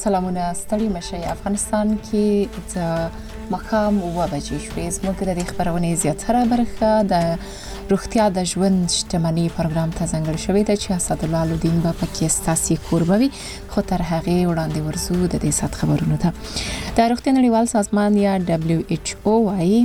سلامونه ستړي مشي افغانستان کې د مقام و بجې شوې زموږ د خبرونې زیاتره برخه د روغتیا د ژوند شتمنۍ پروګرام ته ځانګړې شوې ده چې اسد الله الدین په پکې ستاسي کوربوي خو تر هغه وړاندې ورزو د دې سات خبرونو ته د روغتیا نړیوال سازمان یا WHO وايي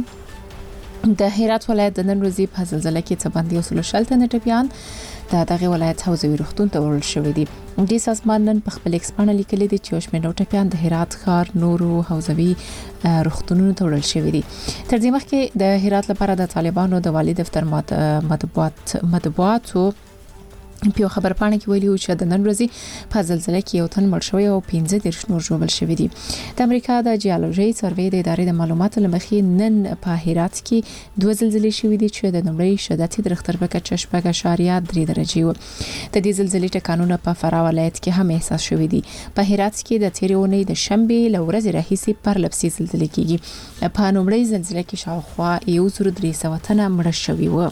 د هرات ولایت د نن ورځې په زلزلې کې څه باندې وسلو شلته نټبيان دغه ولایت حوزوي روغتون ته ورل شوې دي. د سازمان نن په خپل ایکسپانه لیکلي دي چې وشمنو ټپيان د هرات ښار نورو حوزوي روغتونونو ته ورل شوې دي. تر دې مخکې د هرات لپاره د طالبانو د والي دفتر مطبوعاتو په خبر پاڼه کې ویلي چې د نن ورځې په زلزلې کې یو تن مړ شوی او 15 نور ژوبل شوی دي. د امریکا د جیولوژي سروې د ادارې د معلوماتو لمخې نن په هرات کې دوه زلزلې شوې دي چې د نمبرې شدت د رختر په کچه 8.3 درجه و. د دې زلزلې ټکانونه په فراه ولایت کې هم احساس شوې دي. په هرات کې د تیرې اونۍ د شنبه ل ورځې راهیسې پر لپسي زلزلې کېږي. په نمبرې زلزلې کې شاوخوا 1300 تنه مړه شوي و.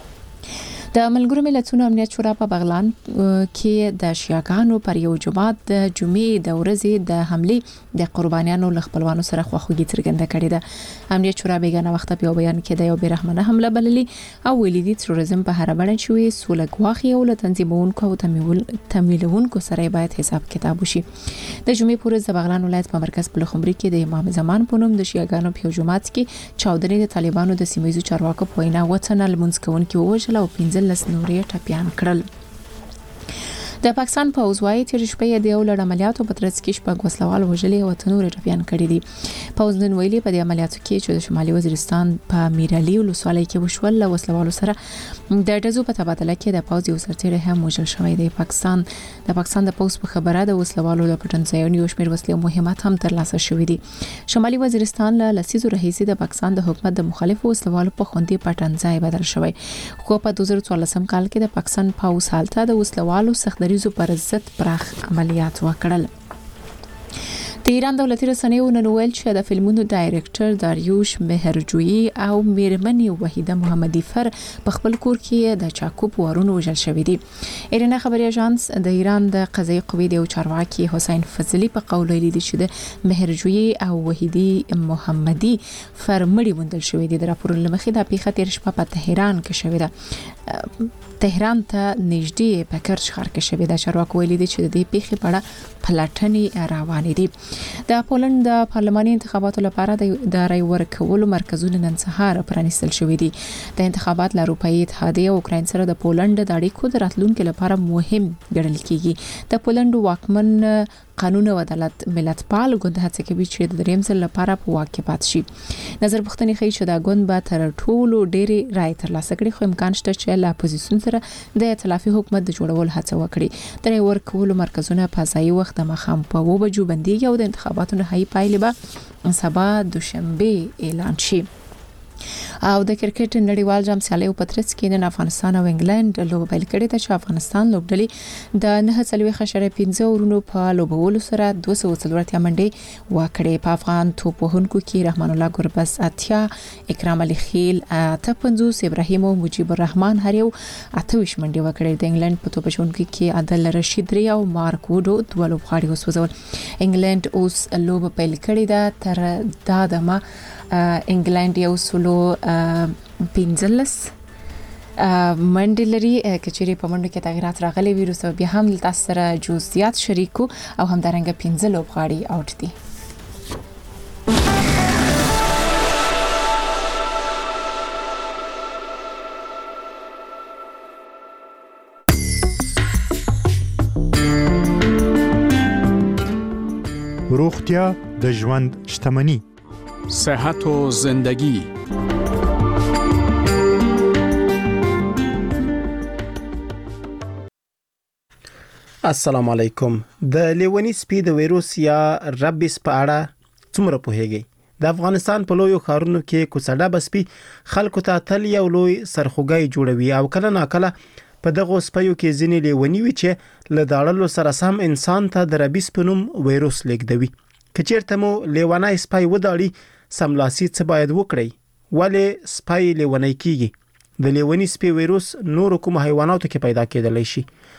د ملګرو ملتونو امنیت شورا په بغلان کې د شیعاګانو پر یو جماعت د جمعې د ورځې د حمله د قربانیانو له خپلوانو سره خواخوږي څرګنده کړې ده. امنیت شورا بیگانه وخت په بیان کې د یو بیرحمانه حمله بللي او ویلي دي تروریزم په هر بڼه شوی سوله غواخي او له تنظیمونکو او تمویلونکو سره باید حساب کتاب وشي. د جمعې پورې د بغلان ولایت په مرکز بلخمري کې د امام زمان په نوم د شیعاګانو په جماعت کې چاودنې د طالبانو د سیمایي چارواکو په وینا وطن لمونځ کوونکي ووژل او 15 نورې ټپيان کړل. د پاکستان په اوزوای تیر شپه د یو لړ عملیاتو په ترڅ کې شپږ وسلوال وژلي او تنور ټپيان کړي دي. پوزنن ویلي په دې عملیاتو کې چې د شمالي وزیرستان په میرعلي ولسوالۍ کې وشول له وسلوالو سره د ډزو په تبادله کې د پوز یو سرتیری هم وژل شوی دی. پاکستان د پوز په خبره د وسلوالو د پټنځایونو یو شمېر وسلې او مهمات هم ترلاسه شوې دي. شمالي وزیرستان له لسیزو راهیسې د پاکستان د حکومت د مخالفو وسلوالو په خوندي پټنځای بدل شوی. خو په 2014 کال کې د پاکستان پوز حالت د وسلوالو سختدریزو پر ضد پراخ عملیات وکړل. د ایران دولتي رسنیو نن ویل چې د فلمونو ډایریکټر داریوش مهرجویی او میرمنې وحیده محمدی فر په خپل کور کې د چاکو په ورونو وژل شوی دي. ایران خبري اژانس د ایران د قضایي قوې د چارواکي حسین فضلی په قول ویلي دي چې د مهرجویی او وحیده محمدی فر مړي موندل شوی دي. د راپور لمخې د پیښه تیر شپه په تهران کې شوې ده. تهران ته نږدې په کرچ ښار کې شوې ده. چارواکو ویلي دي چې د دې پیښې په اړه پلټنې روانې دي. د پولند د پارلماني انتخاباتو لپاره د رای ورکولو مرکزونه نن سهار پرانیستل شوې دي. د انتخابات له اروپאי اتحادیه او اوکراین سره د پولند د اړیکو د راتلونکو لپاره مهم ګڼل کیږي. د پولند واکمن قانون او عدالت ملتپال ګوند هڅه کوي چې د دریم ځل لپاره په واک کې پات شي. نظر پوښتنې ښیي چې دا ګوند به تر ټولو ډېری رای ترلاسه کړي، خو امکان شته چې له اپوزیسیون سره د ائتلافي حکومت د جوړولو هڅه وکړي. د رای ورکولو مرکزونه په ځای وخت د مخام په 2 بجو بنديږي او د انتخاباتو نهایي پایلې به سبا دوشنبه اعلان شي. او د کرکټ نړیوال جام سیالیو په ترڅ کې نن افغانستان او انګلند لوب پیل کړي ته چې افغانستان لوبډلې د 9.15 اورونو په لوبولو سره 240 منډې وکړې. په افغان توپوهونکو کې رحمان الله ګربز 80، اکرام علي خیل 58، ابراهیم او مجيب الرحمن هر یو 28 منډې وکړې. د انګلند په توپچونکو کې عادل رشید ری او مارک وډو دوه لوبغاړي وسوځول. انګلند اوس لوب پیل کړي ده. تر دا دمه انګلند یو سلو 15 منډې لري. کچېرې په منډو کې تغیرات راغلي ویروس او بیا هم تاسو سره جزئیات شریکو او همدارنګه 15 لوبغاړي آوټ دي. روغتیا د ژوند شتمنۍ. صحت و زندگی. السلام علیکم. د لیونی سپي د وایروس یا ربیس په اړه څومره پوهیږئ؟ د افغانستان په لویو ښارونو کې کوڅه بسپي خلکو ته تل یو لوی سرخوږی جوړوي او کله ناکله په دغه سپیو کې ځینې لیونی وي چې له داړلو سره سم انسان ته د ربیس په نوم وایروس لیږدوي. که چیرته مو لیونی سپی وداړي سملاسي څه باید وکړئ؟ ولې سپی لیونی کیږي؟ د لیونی سپي وایروس نور کوم حیواناتو کې پیدا کېدلی شي؟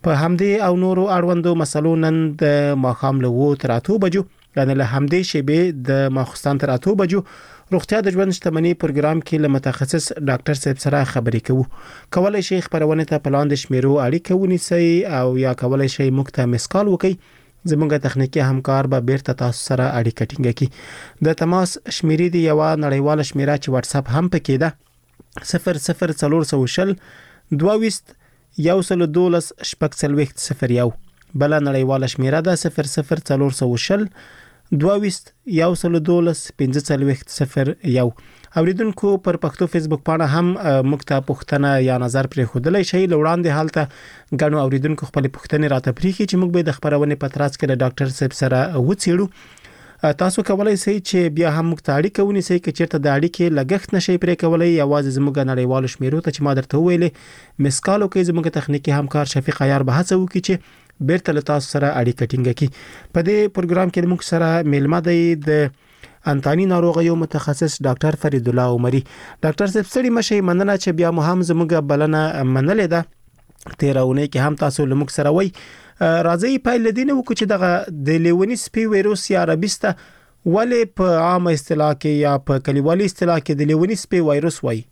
په همدې او نورو اړوندو مسلو نن د ماښام له 2 تر 8 بجو یعنی له همدې شیبې د ماخستان تر 8 بجو روغتیا د ژوند شتمنۍ پروګرام کې له متخصص ډاکټر صاحب سره خبرې کوو. کولای شي خبرونه ته په لاندې شمیرو اړیکه ونیسئ او یا کولای شي موږ ته مسکال وکړئ. زموږ تخنیکی همکار به بیرته تاسو سره اړیکه ټینګه کړي. د تماس شمیرې دی یو نړیواله شمیره چې واتس اپ هم پکې ده 00420 22 112 شپږ 001. بل نړیواله شمیره ده 00420 22 112 1501. اوریدونکو پر پښتو فیسبوک پاڼه هم موږ ته پوښتنه یا نظر پرې خودلای شي. لوړاندې حالت غنو اوریدونکو خپل پوښتنې راته پریخي چې موږ به د خبرونه په ترڅ کې د ډاکټر صاحب سره وڅېړو. تاسو کولای شئ چې بیا هم موږ ته اړیکه ونیسئ چې چیرته د اړیکې لګښت نشي پرې کولای. یوازې زموږ نړیوالو شمیرو ته چې ما درته ویلې مسکالو کې زموږ تخنیکی همکار شفیق عیار به هڅه وکړي چې بیرته له تاسو سره اړیکه ټینګه کړي. په دې پروګرام کې موږ سره میلمه دی د انتانی ناروغیو متخصص ډاکټر فرید الله عمری. ډاکټر صاحب ستړي مشي مننه چې بیا مو هم زموږ بلنه منلې ده. تیرونه کې هم تاسو له موږ سره وای راځي پایل دینه وکړو چې دغه د لیونی سپي وایروس یا ربیسته ولې په عام اصطلاح کې یا په کلیوالي اصطلاح کې د لیونی سپي وایروس وای.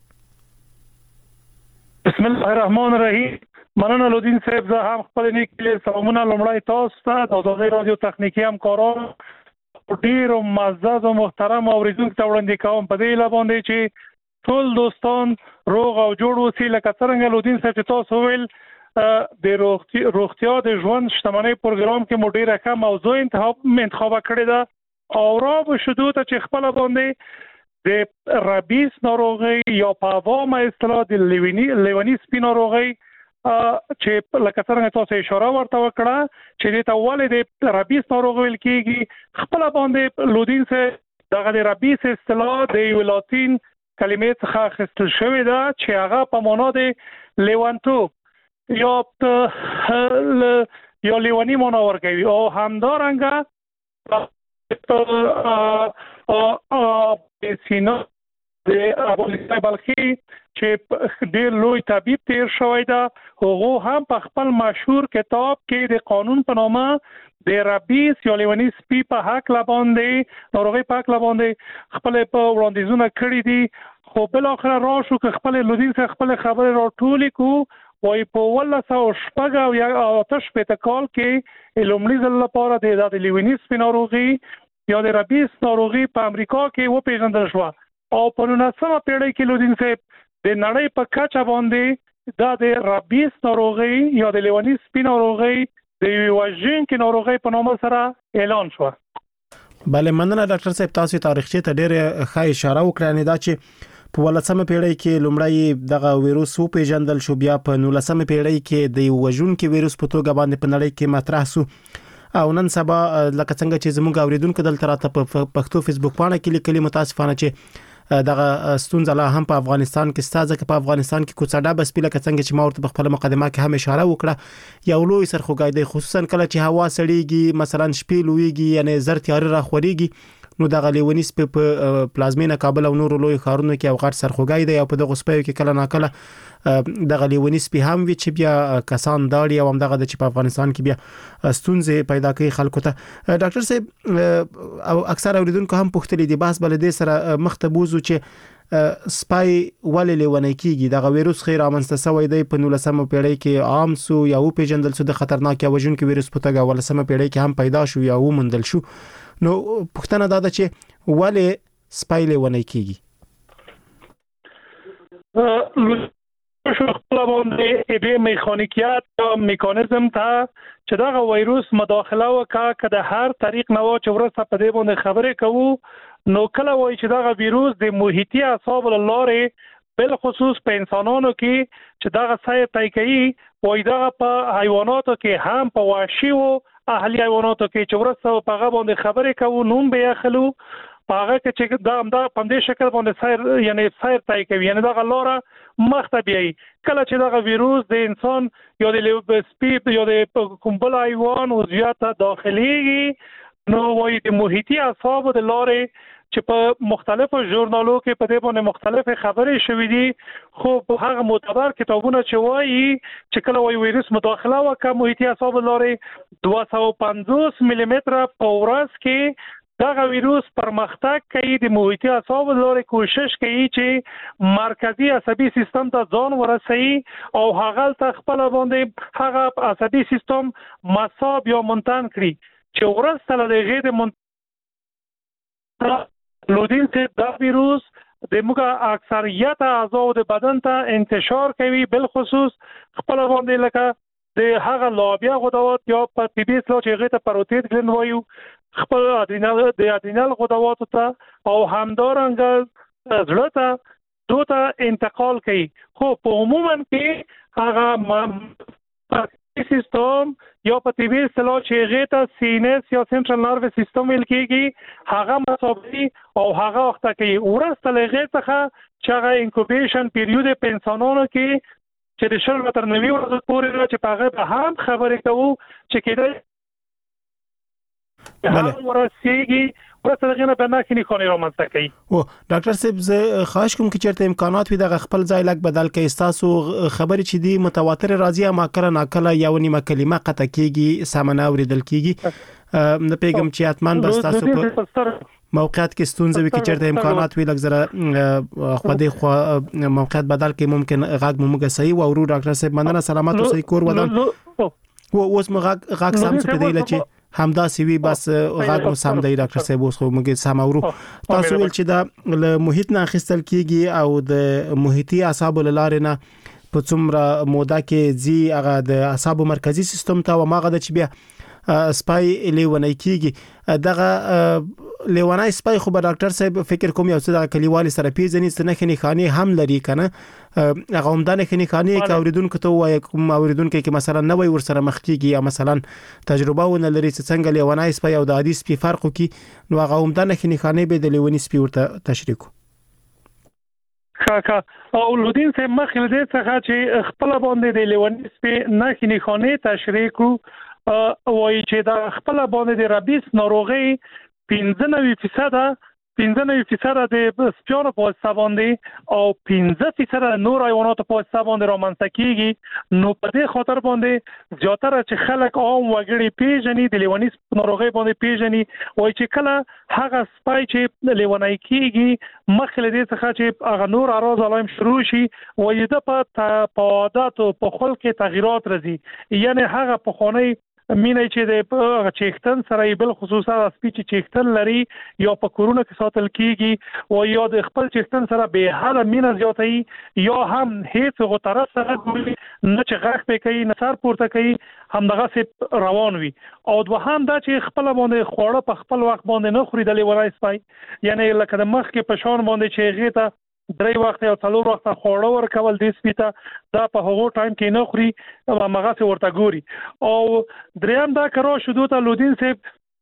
بسم الله الرحمن الرحیم. مننه لودین صاحب، زه هم خپل نیکه سلامونه لومړی تاسو ته د آزادۍ رادیو تخنیکی همکاران ډیر معزز او محترم اوریدونکو ته وړاندې کوم په دې لابندې چې ټول دوستان روغ او جوړ اوسئ. لکه څنګه لودین صاحب تاسو ویل د روغتیا د ژوند شتمنۍ پروګرام کې مو ډیره ښه موضوع انتخاب کړې ده او را به شدو ته چې خپل باندې د ربیس ناروغي یا په عوامه اصطلاح د لیونی سپي ناروغي چې لکه څنګه تاسو اشاره ورته وکړه چې د تولید د ربیس ناروغي ویل کېږي. خپل باندې لودین سه دغه د ربیس اصطلاح د لاتین کلمې څخه اخیستل شوې ده چې هغه په معنا د لیوانتوب یا لیونی معنا ورکوي او همدارنګه سینا د ابوالفضل بلخي چې ډېر لوی طبيب تیر شوی دا هغه هم په خپل مشهور کتاب کې د قانون په نامه د ربیس یا لیونی سپي په حق لباندې ناروغي په حق لباندې خپل په وړاندیزونه کړی دي. خو بل اخر راشو که خپل لودین څخه خپل خبره راټولې کو وای په ولله سو شپږ او یا آتش په تکال کې لومړي ځل لپاره د لیونی سپي ناروغي یا د ربیس ناروغي په امریکا کې و پیژندل شو او په 19مه پیړۍ کې لودین صاحب د نړۍ په کچه باندې د ربیس ناروغي یا د لیونی سپي ناروغي د وژونکو ناروغي په نوم سره اعلان شو. بله مننه ډاکټر صاحب، تاسو تاریخچه ته ډېر ښه اشاره وکړه. نه دا چې په 19مه پیړۍ کې لومړی دغه وایروس و پیژندل شو، بیا په 19مه پیړۍ کې د وژونکو وایروس په توګه باندې په نړۍ کې مطرح شو او نن سبا لکه څنګه چې زموږ اوریدونکو دلته راته په پښتو فیسبوک باندې کې لیکلي متاسفانه چې دغه ستونزه لا هم په افغانستان کې ستاسو کې په افغانستان کې کوڅه به سپیله څنګه چې ما ورته په خپل مقدمه کې هم اشاره وکړه یو لوی سرخوږی دی، خصوصا کله چې هوا سړیږي، مثلا شپې لویږي، یعنی زر تیاری را خوريږي، نو دغه لیونی سپي په پلازمینه کابل او نورو لوی ښارونو کې او غټ سرخوږی دی او په دغه سپیو کې کله ناکله دغه لیونی سپي هم وی چې بیا کسان داړي او هم دغه د په افغانستان کې بیا ستونزې پیدا کوي خلکو ته. ډاکټر صاحب او اکثر اوریدونکو هم پوښتنه دي بحث بل دې سره مختبوزو چې سپای ولې لیونی کیږي. دغه وایروس خیر امنسته سوی دی په 19مه پیړۍ کې عام سو یا و پیژندل سو د خطرناک یا وژونکو وایروس په توګه 19مه پیړۍ کې هم پیدا شو یا و مندل شو. نو پوښتنه دا ده چې ولې سپای لیونی کیږي. خپل باندې د میخانیکیات یا میکانیزم ته چې دا وایروس مداخله وکړه که د هر طریق نو چې ورسره په دې باندې خبرې کوو نو کله وایي چې دا وایروس د محیطي اعصاب لارې بل خصوص په انسانانو کې چې دا سایه تای کوي وایي دا په حیواناتو کې هم په وحشي او اهلي حیواناتو کې چې ورسره په هغه باندې خبرې کوو نوم به اخلو په هغه کې چې دا په دې شکل باندې سایر یعنی سایر تای کوي، یعنی دا لاره مخته بیاي. کله چې دا وایروس د انسان یا د سپي یا د کوم بل حیوان او زیاته داخليږي نو وایي د محیطي اعصابو د لارې چې په مختلفو ژورنالو کې په دې باندې مختلفه خبرې شوې دي خو په هغه معتبر کتابونه چې وایي چې کله وایي وایرس مداخله وکړي محیطي اعصابو لارې 250 ملي متره په ورځ کې دغه ویروس پرمختګ کوي د محیطي اعصابو لارې کوشش کوي چې مرکزی عصبي سیستم ته ځان ورسوي او هغه ته خپل باندې هغه عصبي سیستم مصاب یا منتن کړي چې ورسته له غیر لودین چې دا ویروس د موږ اکثریت اعضاء د بدن ته انتشار کوي بل خصوص خپل باندې لکه د هغه لابیا غدوات یا په طبي اصطلاح چې هغه ته پروتید ګلند وایو خپل ادرینال غدوات ته او همدارنګه زړه ته دوته انتقال کوي خو په عموما کې هغه سیستم یا په طبي اصطلاح چې هغه ته سینس یا سنټرال نروس سیستم ویل کېږي هغه مصابي او هغه وخت کې ورسته لغه څخه چې هغه انکوبیشن پیریود په انسانانو کې چې د شل تر 90 ورځې پورې چې په هغه به هم خبرې کوو چې کېدای بله ورسیږي ورته دغه په ناکینی خونې رامنځته کوي او ډاکټر صاحب زه خواهش کوم چې چیرته امکانات وي د خپل ځای لک بدل کړئ تاسو خبرې چې دی متواتر راځي ما کړه ناکله یو نیمه کلمه قطع کیږي سمنه اوریدل کیږي نه پیغام چې اتمن بس تاسو په موقعیت کې ستونزې وي چې چیرته امکانات وي لږ زره خو دې خو موقعیت بدل کې ممکن غږ موږ صحیح او ورو ډاکټر صاحب مننه سلامات اوسئ کور ودان اوس موږ غږ سم څه دی لچې همدا سوي بس غږ مو سم دی ډاکټر صاحب اوس خو موږ سم اورو تاسو ول چې دا له محیط نه اخیستل کیږي او د محیطي اعصاب لاره نه په څومره موده کې زی هغه د اعصاب مرکزی سیستم ته او ماغه د چې بیا سپای لیونای کیږي دغه لیونای سپای خو به ډاکټر صاحب فکر کوم یو څه د کلیوالي سره پیژنې څنګه خني خاني هم لري کنه هغه همدانه خني خاني کې اوریدونکو ته وایي کوم اوریدونکو کې مثلا نه وای ور سره مخ کیږي یا مثلا تجربه ونه لري څنګه لیونای سپای او د عادي سپي فرق کوي نو هغه همدانه خني خاني به د لیونی سپي ورته تشریح کو او لودین سه مخې دې څخه چې خپل باندې د لیونی سپي نه خني خاني تشریح کو وایي چې دا خپل باندې د ربیس ناروغي 95% د سپیانو په واسطه باندې او 15% نور حیوانات په واسطه باندې رامنځته کیږي نو په دې خاطر باندې زیاتره چې خلک عام وګړي پیژني د لیونی ناروغي باندې پیژني وایي چې کله هغه سپای چې لیونی کیږي مخکې دې څخه چې هغه نور اراز علائم شروع شي وایي د په عادت او په خلق کې تغیرات راځي یعنی هغه په خوني مینه چې د چیختن سره بل خصوصا سپیچ چیختن لري یا په کورونه کې ساتل کیږي او یا د خپل چیختن سره به حاله مینه زیاتوي یا هم هیڅ غو طرف سره ګوري نه چې غاښ په کوي نه سر پورته کوي هم دغه سي روان وي او دوهم دا چې خپل باندې خوړه په خپل وخت باندې نه خوري د لیونای سپای یعنی لکه د مخ کې په شان باندې چې غیته درې وخت او څلور وخت خوړه ورکول د سپیته دا په هغو ټایم کې نه خوري مغه سي ورته ګوري او دریم دا کرو شودو ته لودین سه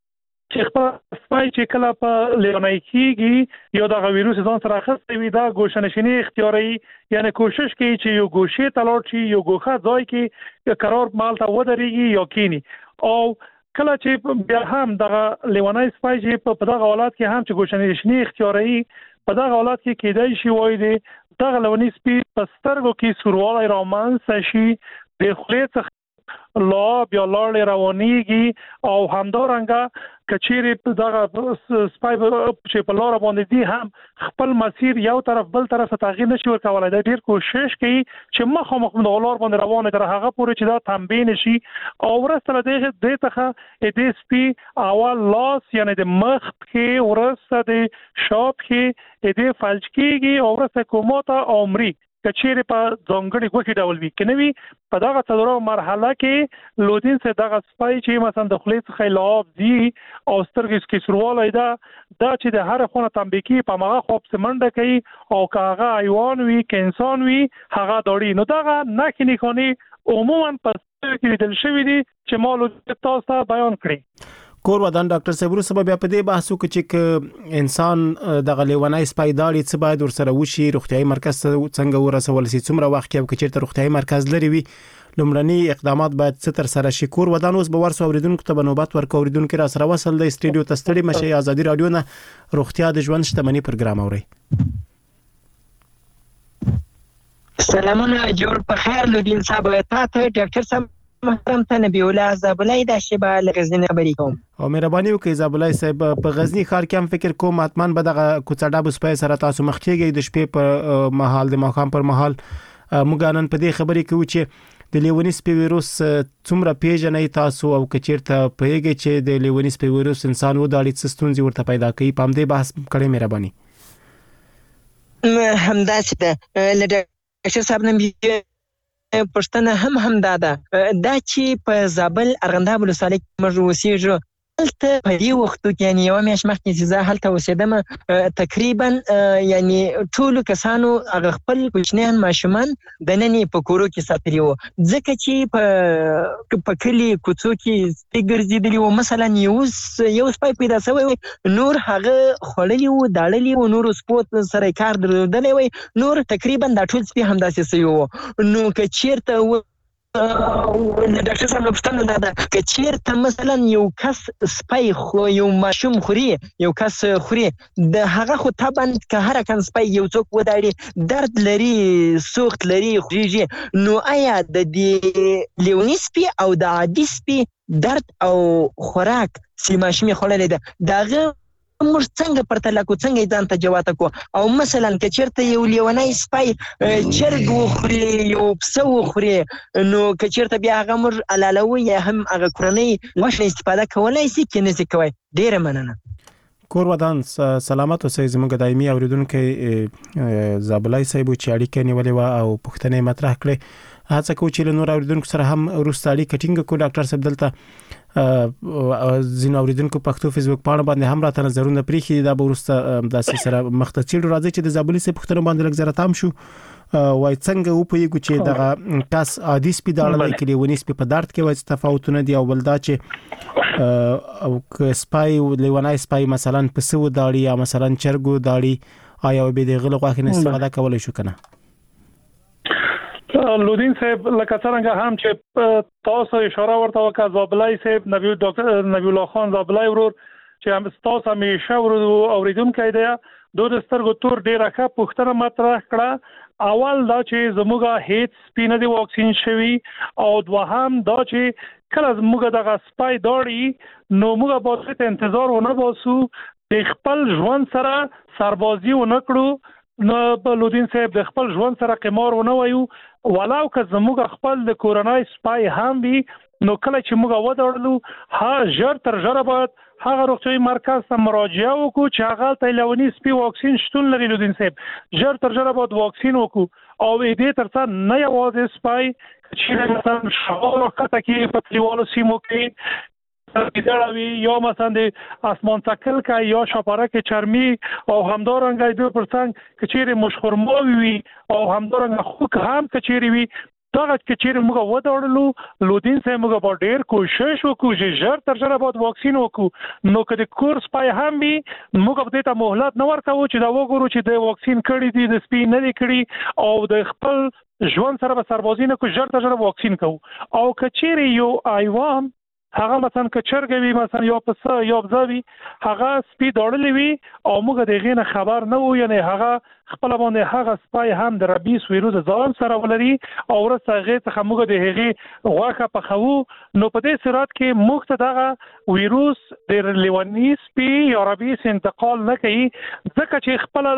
چې خپل سپای چې کله په لیونای کیږي یو د ویروس ځان سره خاصه وي دا ګوشنشینی اختیاري یعنی کوشش کوي چې یو ګوشه تلور شي یو ګوخه ځای کې قرار مال ته ودرېږي یا کینی او کله چې بیا هم د لیونای سپای چې په دغه حالت کې هم چې ګوشنشینی اختیاري په دغه حالت کې کېدای شي وایي د دغه لونی سپي په سترګو کې سوروالی رامنځته شي د خولې څخه لا بیا لاړې روانېږي او همدارنګه کچېرې دغه سپای چې په لاره باندې دي هم خپل مسیر یو طرف بل طرف ته تغییر نشي ورکولای دا ډیر کوشش کوي چې مخامخ د لار باندې روانه تر هغه پورې چې دا تنبیه نشي او ورسره د ته د سپي اول لاس یعنی د مخ کې ورسره د شاپ کې د فلج کېږي او ورسره کوماته عمرې کچېره په ځنګړي غوښې ډول وي کني په دغه څلورو مرحله کې لودین سه دغه سپای چې مثلا د خلیص خلاف دي او سترګې کې سروالای دا چې د هر خونه تنبیکی په مغه خوب سمنډه کوي او کاغه حیوان وي که انسان وي هغه داړي نو دغه نه کني عموما په کې دل شوی دي چې مالو تاسو بیان کړی کور ودان ډاکټر صاحب وروسته بیا په دې بحث وکړو چې انسان د غلیونای سپایداري څه باید ورسره وشي، روغتيایي مرکز څنګه ورسول شي، څومره وخت کې او چیرته روغتيایي مرکز لري وي، لومړني اقدامات باید څه تر سره شي. کور ودان اوس به ورسو اوریدونکو ته نوبت ورکو. اوریدونکو را سره وصل د استودیو تستړي مشي ازادي رادیو نه روغتیا د ژوند شتمنۍ پروګرام اوري. سلامونه جوړ په خیر لودین صاحب، تاسو ډاکټر صاحب محترم ته نبی الله زابلای د شبا لغزنی خبرې کوم. او مهرباني وکړئ زابلای صاحب، په غزنی ښار کې هم فکر کوم اتمن به دغه کوڅه بسپای سره تاسو مخ کېږئ د شپې په محل د ماقام پر محل. موږ نن په دې خبرې کوو چې د لیونی سپي ویروس څومره پیژنې تاسو او کچیرته پیږي چې د لیونی سپي ویروس انسان وداړي څه ستونزې ورته پیدا کوي. پام دې بحث کړئ مهرباني. همداسې ده ډاکټر صاحب نن پښتنه هم دادا دا چې په زابل ارغنداب ولسوالۍ کې موږ اوسېږو. هلته په دې وختو کې یعنې یوه میاشت مخکې چې زه هلته اوسېدم تقریبا یعنې ټولو کسانو هغه خپل کوچنیان ماشومان دننې په کورو کې ساتلي وو، ځکه چې په کلي کوڅو کې سپي ګرځېدلي وو. مثلا یو سپی پیدا شوی وي، نور هغه خوړلي وو، داړلي وو، نورو سپو سره یې کار درلودلی وی، نور تقریبا دا ټول سپي همداسې شوي وو. نو که چېرته ډاکټر صاحب پوښتنه دا ده که چېرته مثلا یو کس سپی خو یو ماشوم خوري، یو کس خوري، د هغه خو طبعا که هر کن سپی یو څوک وداړي درد لري، سوخت لري، خوږیږي، نو آیا د دې لیوني سپي او د عادي سپي درد او خوراک چې ماشوم یې خوړلی ده د هغه موږ څنګه پرتله کړو، څنګه ځان ته جواته کړو؟ او مثلا که چېرته یو لیونی سپی چرګ وخوري، یو پسه وخوري، نو که چېرته بیا هغه موږ حلالوو یا هم هغه کورنۍ غوښه استفاده کولی شي که نه شي کوی؟ ډېره مننه. کور ودان سلامت اوسئ. زموږ دایمي اوریدونکي زابلای صاحب چې اړیکه نیولې وه او پوښتنې مطرح کړې. هڅه کوو چې له نور اوریدونکو سره هم وروسته اړیکه ټینګه کړو. ډاکټر صاحب دلته ځینو اوریدونکو پښتو فیسبوک پاڼه باندې هم راته نظرونه پرېښي، دا به وروسته داسې سره مخ ته څېړو. راځئ چې د زابلي صاحب پوښتنو باندې لږ زره تام شو. وایي څنګه وپوهېږو چې دغه کس عادي سپي داړلی که لیوني سپي په درد کې وایي څه تفاوتونه دي، او بل دا چې که سپی لیونی سپی مثلا پسه وداړي یا مثلا چرګ وداړي آیا به د هغه له غوښې نه استفاده کولی شو که نه؟ لودین صاحب لکه څنګه هم چې تاسو اشاره ورته وکړه، زابلای صاحب ډاکټر نبی الله خان زابلای ورور چې هم تاسو همیشه اوریدونکي دی، دوی د سترګو تور ډیره ښه پوښتنه مطرح کړه. اول دا چې زموږه هیڅ سپي نه دی واکسین شوي، او دوهم دا چې کله زموږه دغه سپی داړي نو موږ باید انتظار ونه باسو، د خپل ژوند سره سربازي ونه کړو. نو لودین صاحب د خپل ژوند سره قمار ونه وایو، ولو که زموږ خپل د کورنۍ سپی هم وي، نو کله چې موږ وداړلو ژر تر ژره باید هغه روغتیایي مرکز ته مراجعه وکړو چې هغه ته لیوني سپي واکسین شتون لري. لودین صاحب ژر تر ژره باید واکسین وکړو، او دې تر څنګ نه یوازې سپی چې مثلا شغال وخته کې په کلیوالو سیمو کې کیداوی یا مثلا د اسمان څکل کا یا شاپارک چرمی، او همدارنګه د پرڅنګ کچېره مشخورمو وي، او همدارنګه خوک هم کچېری وي. دا کچېره موږ وداړلو لودین صاحب موږ په ډېر کوشش وکړو چې ژر تر ژره باید واکسین وکړو. نو که د کور سپی هم وي موږ په دې ته مهلت نه ورکوو چې دا وګورو چې د واکسین کړي دي د سپي نه دي کړي، او د خپل ژوند سره به سربازي نه کوو، ژر تر ژره واکسین کوو. او کچېره یو ایوان هغه مثلا که چرګ وي، مثلا یا پسه یا بزه وي، هغه سپي داړلی وي او موږ د هغې نه خبر نه وو، یعنې هغه خپله باندې هغه سپی هم د ربیس ویروس ځان سره ولري، او وروسته هغې څخه موږ د هغې غوښه پخوو. نو په دې صورت کې موږ ته دغه ویروس د لیوني سپي یا ربیس انتقال نه کوي، ځکه چې خپله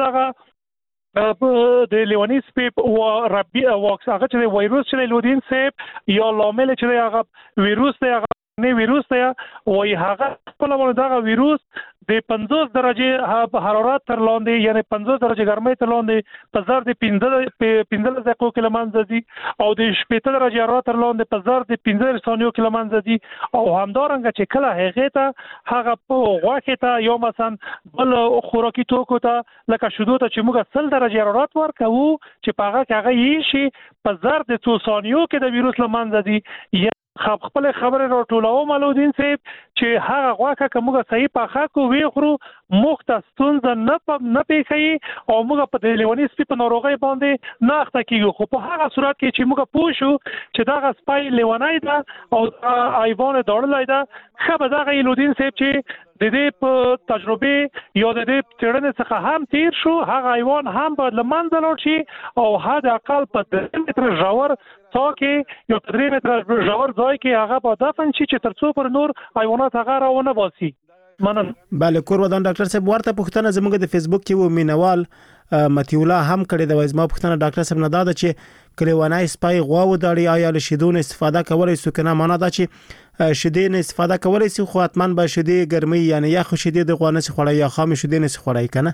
دغه د لیونی سپي ربي واکس هغه چې ویروس چې لودین صاحب یا لامل چې هغه ویروس دی، هغه نه ویروس دی، وای هغه خپل باندې دغه ویروس د 50 درجه حرارت تر لاندې، یعنی 50 درجه ګرمۍ تر لاندې په زر د 15 دقیقو کې لمنځه ځي، او د 15 درجه حرارت تر لاندې په زر د 15 ثانیو کې لمنځه ځي. او همدارنګه چې کله هغه ته هغه په غوښه ته یا مثلا بل خوراکي توکو ته لکه شیدو ته چې موږ 100 درجه حرارت ورکوو چې په هغه کې هغه یې شي په زر د 2 ثانیو کې د ویروس لمنځه ځي، خپل خبره راټولو مالودین صاحب چې هغه غواکه کومه صحیح پاخه کو وی خورو مختستون نه پیخي او موږ په لیونی سپي په ناروغي باندې نه اخته کیږو خو په هغه صورت کې چې موږ پوښو چې دا سپای لیونای دا او ایوان دړلای دا خبر دا غیلودین صاحب چې د دې په تجربه یا د دې تیرنه څخه هم تیر شو هغه ایوان هم په لمنځ لاړ شي او حد اقل په 3 متر ژور څوکې یو 3 متر ژور ځای کې هغه په دفن شي چې ترڅو پر نور ایوانات هغه راونه باسي. بله کور ودان ډاکټر صاحب ورته پوښتنه زموږ د فیسبوک کې و مینوال متیولا هم کړی د وایزما پوښتنه ډاکټر صاحب نه دا چې کلیوانای سپای غوا وداړي آیا له شیدون استفاده کولای سو کنه معنا دا چې شیدې نه استفاده کولای سي خو حتمان به شیدې ګرمي یعنی یا خو شیدې د غوانه خوړای یا خام شیدې نه خوړای کنه.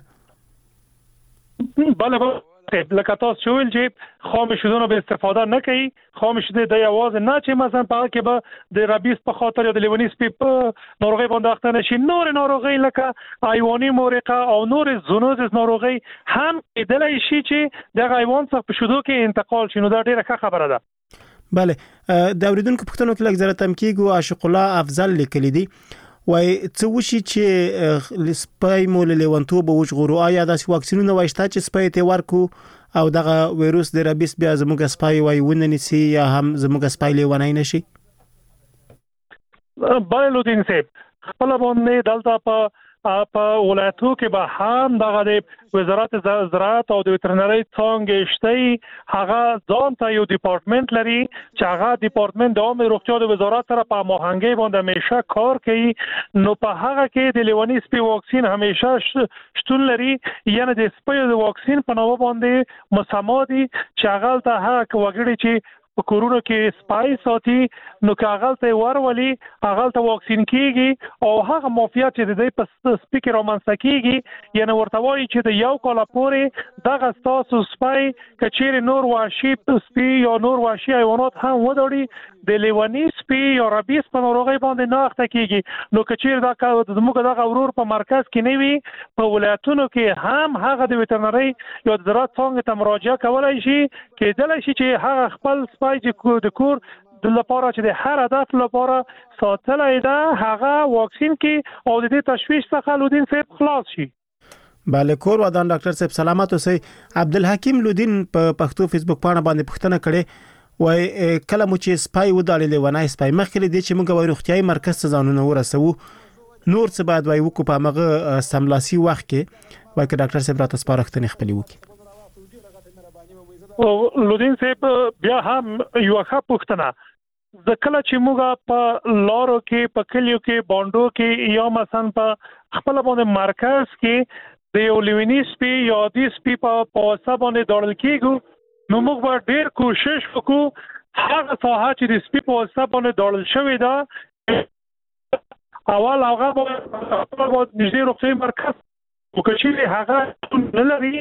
بله لکه تاسو ویل چې خام شیدونه به استفاده نه کوي خام شیدې د یوازې نه چې مثلا په کې به د ربیس په خاطر یا د لیونی سپي په ناروغي باندې اخته نشي نور ناروغي لکه ایواني مورقه او نور زونوزس ناروغي هم کېدلای شي چې د ایوان څخه په شیدو کې انتقال شي نو دا ډیره ښه خبره ده. بله د اوریدونکو پوښتنو کې لږ زره تم کېږو عاشق الله افضل لیکلی دی وای څه وشي چې سپای مول لیونتوب او وجغورو آیا د واکسینونو واشته چې سپای ته ورکو او دغه وایروس د ربیس بیا زموږ سپای وای وننسي یا هم زموږ سپای لیونای نشي. بایلودین صاحب خپل باندې دلته په ولایتو کې به هم دغه د وزارت زراعت او د وترنري څنګه شته هغه ځان ته یو ډپارټمنټ لري چې هغه ډپارټمنټ د عامه روغتیا د وزارت سره په هماهنګي باندې همیشه کار کوي نو په هغه کې د لیونی سپي واکسین همیشه شتون لري یعنی د سپي د واکسین په نوو باندې مسمادي چې هغه ته هغه وګړي چې په کورونو کې سپای ساتي نو کاغذ ته ورولي هغه ته واکسین کیږي او هغه موفیات چې د دې په سپیکر رومانس کیږي یعنی ورته وایي چې د یو کال پورې دغه تاسو سپای کچیر نور واشي سپي یا نور واشي حیوانات هم ودړي د لیونی سپي یا ربیس په ناروغي باندې نه اخته کیږي نو کچیر دا زموږ دغه ورور په مرکز کې نه وي په ولایتونو کې هم هغه د وترنري یا د زراعت څنګه ته مراجعه کولای شي کېدلای شي چې هغه خپل چې د کور د لپاره چې د هر هدف لپاره ساتلای دا هغه واکسین کې او د دې تشویش څخه لودین صاحب خلاص شي. بله کور ودان ډاکټر صاحب سلامات اوسئ. عبدالحکیم لودین په پښتو فیسبوک باندې پوښتنه کړې وای کله مو چې سپای وداړلې ونای سپای مخکې دې چې موږ روغتيایي مرکز ته ځانونه ورسو نور څه بعد وای وکړو په مغه سملاسي وخت کې وای ډاکټر صاحب راته سپارښتنه خپلې وکړي. لودین صاحب بیا هم یو ښه پوښتنه د کله چې موږ په لارو کې په کلیو کې باندو کې یا مثلا په خپل باندې مرکز کې د یو لیونی سپي یا د سپي په واسطه باندې دړل کېږو نو موږ به ډېر کوشش وکړو هغه ساحه چې د سپي په واسطه باندې دړل شوی دا اول هغه په نږدې روغتیايي مرکز وکړي هغه نه لري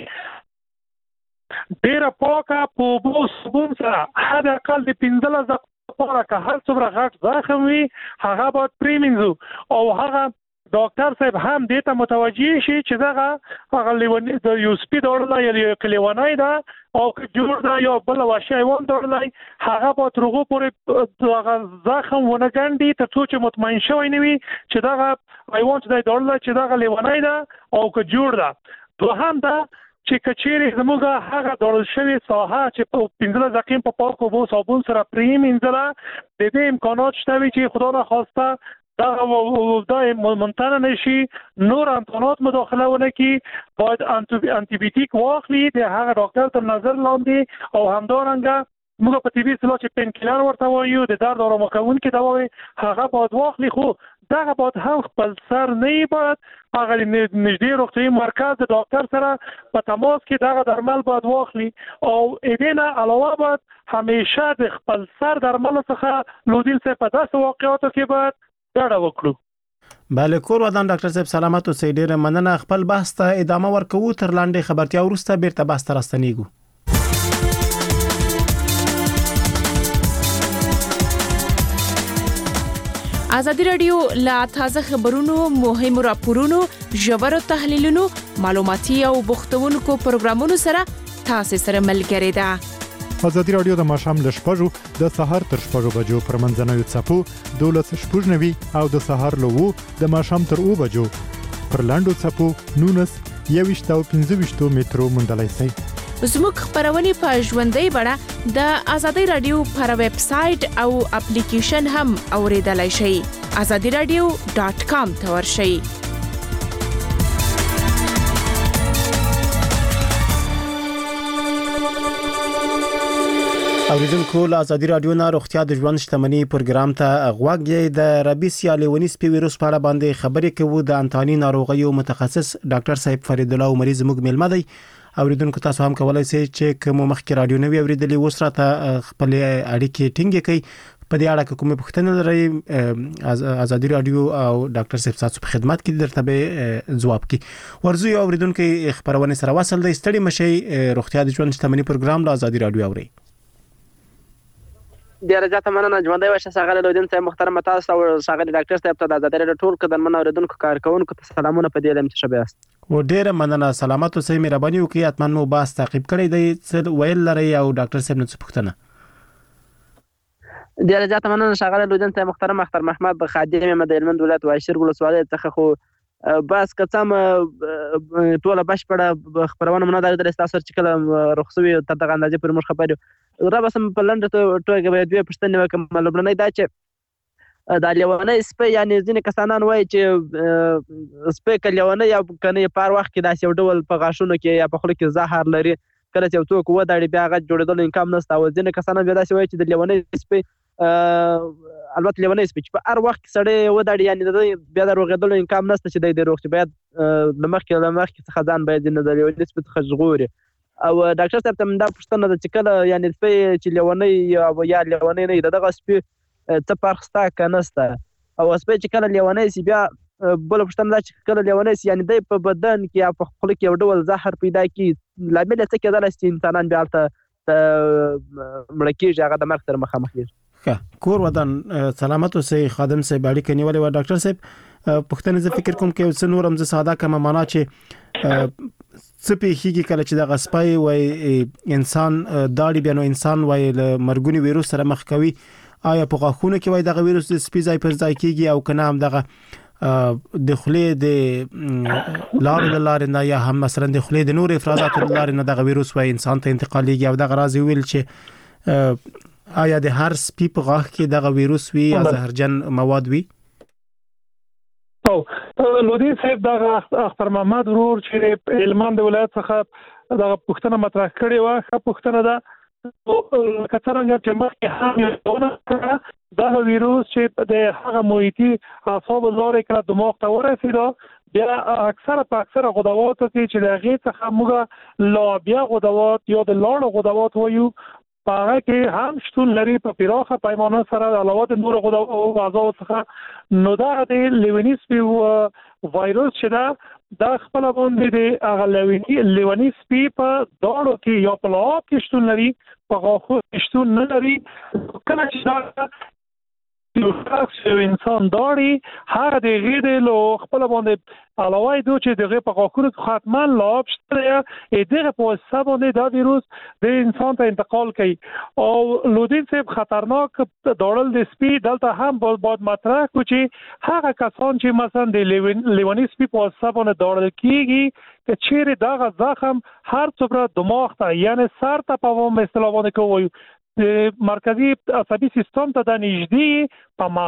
ډیره پاکه په بو صابون سره حد اقل د 15 دقیقو لپاره هر څومره غټ زخم وي هغه باید پریمینځو او هغه ډاکټر صاحب هم دې ته متوجي شي چې هغه لیونی د یو سپي دړلای یا کلیوانای دا او جوړ دا یو بل واشي ایوان دړلای هغه په ترغو پورې هغه زخم ونه ګڼي ته چې مطمئن شوی نه وي چې دا ایوان چې دړلای چې دا لیونای دا او که جوړ دا دوهم دا چې کچېری زموږه هغه دړل شوی ساحه چې په 15 دقیقې په پاکو بو صابون سره پریمینځله د دې امکانات شته چې خدا نه خواسته دا منتن نشي نور امکانات مداخله ونه کی باید انټي بیوټیک واخلي د هغه ډاکټر تر نظر لاندې او همدارنګه موږ په طبي اصطلاح چې پین کیلر ورته وایو د درد آرام کوونکي دوا هغه باید واخلي خو دغه باید هم خپل سر نه باید هغه نږدې روغتیايي مرکز د ډاکټر سره په تماس کې دغه درمل باید واخلي او اېدنه علاوه باید همیشه د خپل سر درمل څخه لودین څخه په داسې واقعاتو کې باید ډډه وکړو. بله کور ودان ډاکټر صاحب سلامات اوسئ. ډیره مننه خپل بحث ته ادامه ورکوو تر لاندې خبرتیا وروسته بیرته بحث ته راستنیږو. ازادي رادیو لا تازه خبرونو مهم راپورونو ژور تحلیلونو معلوماتي او بوختونکو پروګرامونو سره تاسو سره ملګری ده. ازادي رادیو د ماښام له 6:00 د سهار تر 6:00 بجو پر منځنوي څپو 12:00 او د سهار له 2 د ماښام تر 2 بجو پر لاندو څپو 19 او 15 مترو مندلای شي. زموږ خبرونه په ژوندۍ بڼه د ازادي رادیو پر ویب سټ او اپلیکیشن هم اوریدلای شئ. azadiradio.com ته ورشئ. اوریدونکو له ازادي رادیو نه روغتیا د ژوند شتمنۍ پروګرام ته غوږی د ربیس یا لیونی سپي ویروس په اړه باندې خبرې کوو. د انتاني ناروغیو متخصص ډاکټر صاحب فرید الله عمری زموږ میلمه دی. اوریدونکو تاسو هم کولای شئ چې کوم مخکې رادیو نوی اوریدلی وسره ته خپل اړیکې ټینګ کړئ. په دې اړه کومه پوښتنه لرئ ازادي رادیو او ډاکټر صاحب تاسو په خدمت کې درته به جواب کوي. ورزو اوریدونکو خبرونه سره وصل دی. ستړي مشي روغتیا د ژوند شتمنۍ پروګرام له ازادي رادیو اوري. درجه تمنه ژوندۍ وشه څنګه له دین ته محترم تاسو او څنګه ډاکټر صاحب ته د ازادي ټول کدن من اوریدونکو کارکونکو ته سلامونه په دې لم چې شبياست. و ډیره مننه. سلامات اوسئ. مهرباني وکړئ اتمن مو باس تعقیب کړئ دی څه ویل لري او ډاکټر صاحب نو څه پوښتنه. درجه تمنه څنګه له دین ته محترم اختر محمد خادم مدیرمن ولایت واشر ګل سوالې څخه خو بس کڅم ټوله بشپړه خبرونه مونږ درته تاسو چې کله رخصوي ته دغه اندازې پر مخ خبرو رابسم په لنډه ټوګه به دوی پښتنه وکم لبناني دا چې د لیوانه سپي یعنی ځینې کسانان وایي چې سپي کلیوانه یا کنه په وخت کې داسې ډول په غاښونو کې یا په خله کې زهر لري کله چې څوک وداړي بیا غږ جوړېدل امکان نشته. او ځینې کسانان بیا داسې وایي چې د لیوانه سپي البته لیوانه سپي په هر وخت کې سړی وداړي یعنی د بیا د روغېدل امکان نشته چې د روغ چې باید لمخکې څخه ځان باید نه د لیوانه سپي څخه ژغوري. او ډاکټر صاحب ته دا پوښتنه ده چې کله یعنی سپي چې لیوانه یا لیوانه نه دغه سپي څه فرق شته کنه نشته او سپي چې کله لیوانه سي بیا بل پښتنه ده چې کله لیوانه سي یعنی د په بدن کې یا په خله کې یو ډول زهر پیدا کی لامل څه کېدل چې انسانان بیا ته مړکیږي هغه د مرګ سره مخامخ کیږي. کور ودان سلامت اوسئ. خادم صاحب اړیکه نیولې و ډاکټر صاحب پښتنه زه فکر کوم کې څه نورم ز ساده کوم معنا چې څه پیږي کله چې د غسپای وای انسان داړي بیا نو انسان وای له مرګونی ویروس سره مخ کوي. آیا په غاښونو کې وای دغه ویروس د سپي ځای پر ځای کیږي او کنه هم دغه د خلې د لارې نه یا هم مثلا د خلې د نور افرازات لارې نه دغه ویروس وای انسان ته انتقالېږي او دغه راز ویل چې آیا د هر سپي په غاښ کې دغه ویروس وي یا زهرجن مواد وي؟ او لودي صاحب دا اختر محمد ورور چې علمان د ولایت څخه دا پښتنه مطرح کړي و ښه پښتنه ده کڅرنګ چې مخکې هم دا ویروس چې د هغه محیطي اعصاب لارې کله دماغ ته ورسېده بیا اکثره غدواتو کې چې د هغې څخه موږ لابیا غدوات یا د لاړو غدوات وایو په هغه کې هم شتون لري په پراخه پیمانه سره علاوه د نورو غدو څخه. نو دا د لیونی سپي وایروس چې دا خپل باندې د هغه لیونی سپي په داړو کې یا په لاب کې شتون لري په غاښو کې شتون نه لري. کله چې یو انسان داړي هغه د غیر له خپل باندې علاوه دو چې دغه په غاښونو ختما لاب شته دغه په واسطه باندې دا ویروس د انسان ته انتقال کوي. او لودین صاحب خطرناک داړل د سپي دلته هم باید مطرح کو چې هغه کسان چې مثلا د لیونی سپي په واسطه باندې داړل کیږي چې چیرې دغه زخم هر څومره دماغ ته یعنی سر ته په ومه اصطلاح باندې کوي مرکزی عصبی سیستم ته د نږدې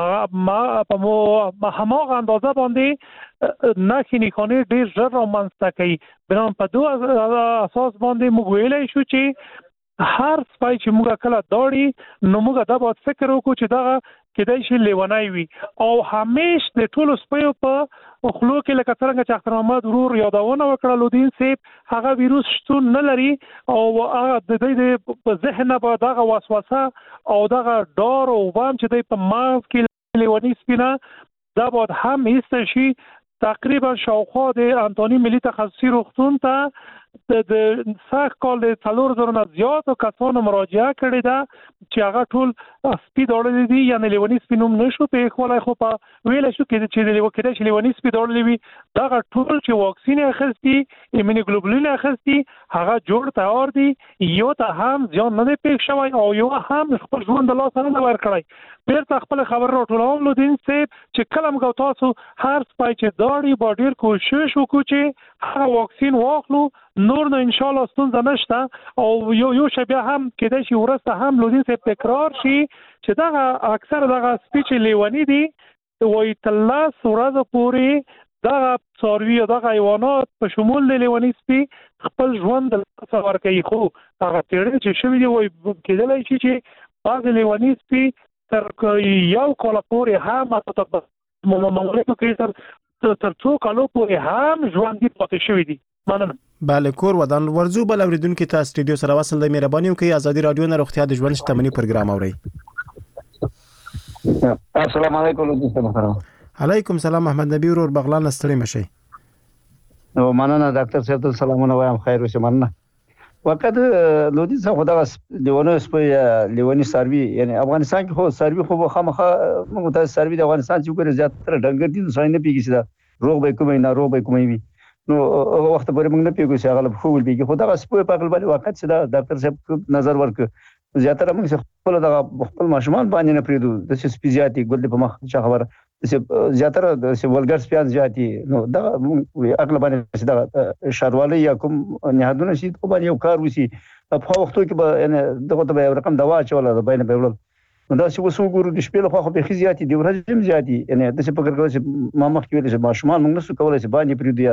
په هماغه اندازه باندې نښې نښانې ډېر ژر رامنځته کوي. بنابراین په دوه اساس باندې موږ ویلی شو چې هر سپی چې موږ کله داړي نو موږ دا باید فکر وکړو چې دغه کېدای شي لیونی وي او همیش د ټولو سپیو په خلو کې لکه څنګه چې اختر محمد ورور یادونه وکړه لودین صاحب هغه ویروس شتون نه لري او هغه د دې په ذهن به دغه وسوسه او دغه ډار او وهم چې د په ماغز کې لیونی سپینه دا باید هم ایست شي. تقریبا شاوخوا د انتونی ملي تخصصي روغتون ته د سخت کال د 4000 نه زیات کسانو مراجعه کړې ده چې هغه ټول سپي داړلې دي یا لیونی سپي نوم نشو په خولای خو په ویل شو کې چې لیونی سپي داړلې وي دا ټول چې واکسین اخستي ایمونوګلوبولین اخستي هغه جوړ تیار دي یو ته هم ځان نه پېښ شوی او یو هم خپل ژوند د لاس نه ورکړی بیرته خپل خبر راټولوم نو دین چې کلم کو تاسو هر سپای چې داړي با ډیر کوشش وکړو چې هغه واکسین واخلو نور نو ان شاء الله ستونزه نشته او یو شبيه هم کېدای شي ورسته هم لودین سه تکرار شي چې دا اکثر دا سپیچ لیونی دي وای تلاس ورځ پوري دا څاروي دا حیوانات په شمول د لیونی سپي خپل ژوند د تصور کوي خو هغه تیرې چې شوی دی وای کېدای شي چې بعض لیونی سپي تر یو کال پوري هم تاسو مملکت کې تر څو کالو پوري هم ژوند دي پاتې شوی دي مننه. بله کور ودان ورزو بل اوریدونکو ته استودیو سره وصل د مهرباني وکي ازادي رادیو نه روغتیا د ژوند شتمنۍ پروګرام اوري. السلام علیکم محترم. علیکم سلام محمد نبی ورور بغلان ستړي مشي. نو مننه ډاکټر صاحب ته سلامونه وایم خیر اوسه مننه. وقت لودي څه خدا لیونی سپي لیونی سروي یعنی افغانستان کې خو سروي خو خامخا موږ ته سروي د افغانستان چې ګره زیاتره ډنګر دي ځای نه پیږي چې روغ به کومې نه روغ به کومې وي نو وخت پورې موږ نه پیږو چې هغه خو ول پیږي خو دا سپي په خپل باندې وخت چې دا ډاکټر صاحب نظر ورک زیاتره موږ خپل د خپل ماشومان باندې نه پریدو د سپي زیاتي ګل په مخ څه خبره زیاتره د ولګر سپیان زیاتي نو دا عقل باندې دا شاروالي یا کوم نهادونه شي په باندې یو کار وسی په وختو کې به یعنی دغه ته رقم دوا چوله د بینه به ولل نو دا چې وسو ګورو د شپې له خو به زیاتي دی ورځم زیاتي یعنی د څه فکر کوي چې ما مخ کې ویل چې ماشومان موږ نسو کولای چې باندې پریدو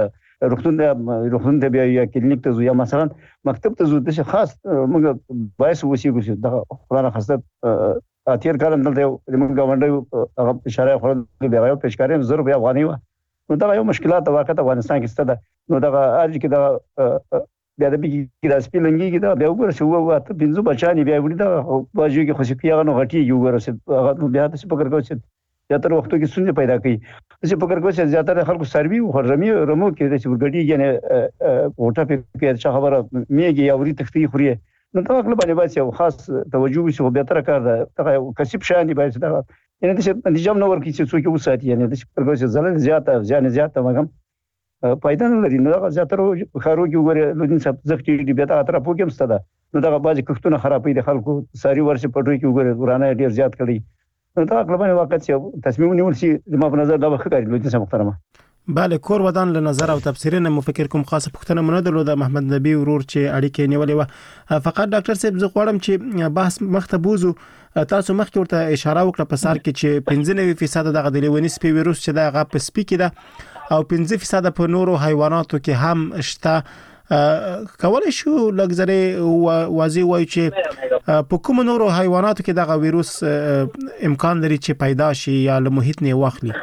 یا روغتون ته بیا یا کلینیک ته یا مثلا مکتب ته زو د خاص موږ بایس وسی ګورو دا قرآن خاصه اتیر کارم دلته موږ غونډه هغه اشاره خو د بیاو پېشکاریم زر بیا افغاني و نو دا یو مشکلات واقعا افغانستان کې ستده نو دا ارج کې دا بیا د بیګي کې د سپیلنګي کې دا بیا وګوره شو واته بنځو بچانی بیا وړي دا باجو کې خوشي کیږي نو غټي یو وګوره چې هغه بیا د فکر کوي چې زیاتره وختو کې سنجه پیدا کوي چې فکر کوي چې زیاتره خلکو سروي او رمو کې د غټي یعنی وټه په کې خبره میږي یا وړي تختی خوري نو دا خپل باندې باید یو خاص توجه وشي به تر کار دا کسب شان دی باید دا یعنی د نظام نو ورکی چې څوک وساتي یعنی د پرګوس زلل زیاته مګم پیدا نه لري نو دا زیاتره خارو کې وګوره لودین صاحب زختی دی به تر پوکم ستدا نو دا باز کښتونه خرابې د خلکو ساری ورشه پټوي کې وګوره ورانه ډیر زیات کړی نو دا خپل باندې وخت چې تصمیم نیول شي د ما په نظر دا وخت لودین صاحب محترمه. بله کور ودان له نظر او تفسیر نه مفکر کوم خاصه پښتنه مونږ درلوده محمد نبی ورور چې اړیکې نیولې و فقط ډاکټر صاحب زه غواړم چې بحث مختبوزو تاسو مخکې ورته اشاره وکړه په سر کې چې 95% دغه د لیونی سپي ویروس چې دغه په سپي کې ده او 15% په نورو حیواناتو کې هم شته کولای شو لګزره واضح وایي چې په کوم نورو حیواناتو کې دغه ویروس امکان لري چې پیدا شي یا له محیط نه واخلي.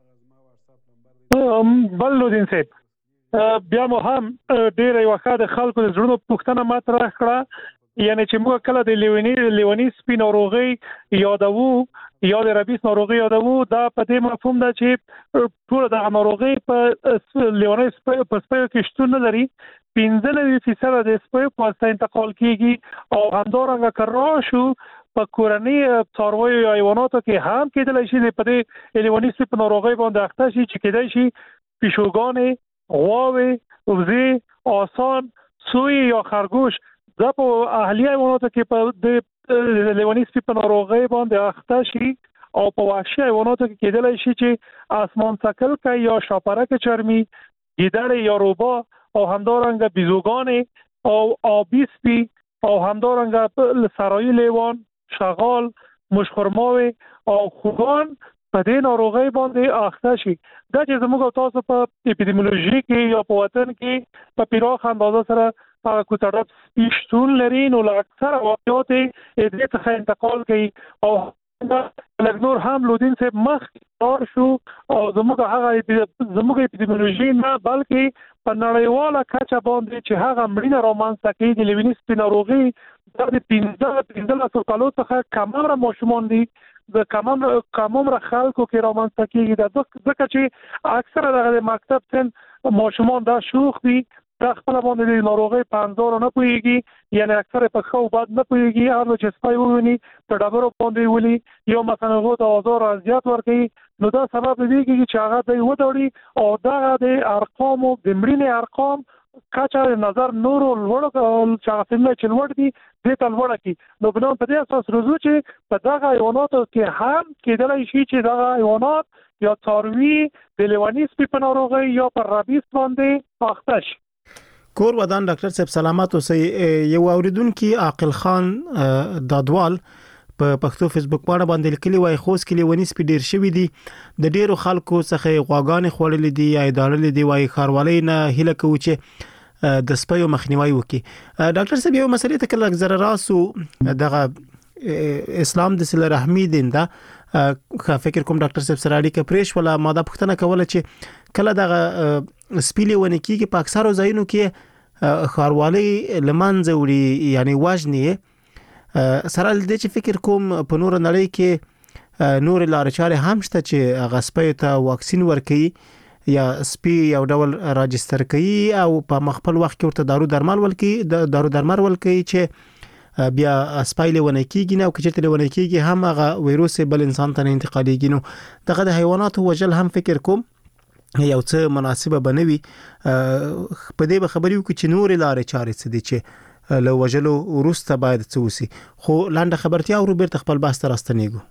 بل لودین صاحب بیا مو هم ډیر یو ښه د خلکو د زړونو پوښتنه مطرح کړه یعنی چې موږ کله د لیونی سپي ناروغي یادوو یا د ربیس ناروغي یادوو دا په دې مفهوم ده چې ټول د ناروغي په لیونی سپي په سپي کې شتون نه لري 15% د سپي په واسطه انتقال کیږي او همدارنګه کرا شو په کورنۍ څارویو یا حیواناتو کې هم کېدلی شي په دې لیونی سپي په ناروغي باندې اخته شي چې کېدای شي پیشوګانې غواوې وزې آسان سوی یا خرگوش دا په اهلي حیواناتو کې په د لیونی سپي په ناروغي باندې اخته شي او په وحشي حیواناتو کې کېدلی شي چې اسمان څکلکه یا شاپرک چرمي ګیدړ یا روبا او همدارنګه بیزوګانې او آبي سپي او همدارنګه سرایی لیوان شغال مشخورماوي او خوګان په دې ناروغي باندې اخته شي دا چې زموږ تاسو په اپیډیمیولوژي کې یا په وطن کې په پیراخ اندازه سره په کوټړب سپیشتون لري نو اکثر واقعات دې څخه انتقال کوي او لګنور هم لودین صاحب مخ کار شو او زموږ اپیډیمیولوژي نه بلکې په نړیواله کچه باندې چې هغه مړینه رامنځته کوي د لیونی سپي ناروغي د 15 کالو څخه کمره ماشومان دي د کمره خلکو کې رامنځته کیږي د ځکه چې اکثره د مکتب سن ماشومان دا شوخ دي دا خپل باندې د ناروغي په انځور نه پويږي یعنی اکثر په خو بعد نه پويږي هغه چې سپای وونی په ډبرو باندې ولي یو مثلا غو د اوزار ازیات ورکي نو دا سبب دی چې هغه د ودوړي او دا د ارقام د مړینې ارقام کاچا نظر نور لوړ چې هغه څنګه چې لوړ دي د تلوړ کی نو بنو په دې اساس روزو چې په دغه حیواناتو کې هم کېدلای شي چې دغه حیوانات یا څاروي د لیونی سپي په ناروغي یا پر رابیس باندې اخته شي. کور ودان ډاکټر صاحب سلامات اوسئ. یو اوریدونکو عاقل خان دادوال په پښتو فیسبوک باندې لیکلی وای خوست کې لیونی سپي ډیر شوی دي د ډیرو خلکو څخه غواګان خورلې دي یا ادارل دي وای خاروالۍ نه هله کوي چې د سپیو مخنیوي وکي. ډاکټر صاحب یو مسلې ته کله زره راسو دغه اسلام د صله رحمی دین دا فکر کوم ډاکټر صاحب سره اړیکه پریش ولا ماده پښتنه کوله چې کله دغه سپیلې ونی کیږي په اکثرو ځایونو کې خاروالۍ لمنځه وړي یعنی واجنی سره د چې فکر کوم په نور نړۍ کې نور لارې چارې هم شته چې غسپې ته واکسین ورکړي یا سپي یو ډول راجستر کړي او په مخفل وخت کې ورته دارو درمل ورکړي چې بیا سپایله ونه کیږي نو کچته له ونه کیږي هم هغه وایروس بل انسان ته انتقالېږي نو دغه د حیوانات وجل هم فکر کوم یو څه مناسبه بنوي په دې به خبرې وکړي چې نور لارې چارې څه دي چې له وجلو ورسته باید څه وسی خو لاندې خبرتیا او بیرته خپل باس ته راستنیږو.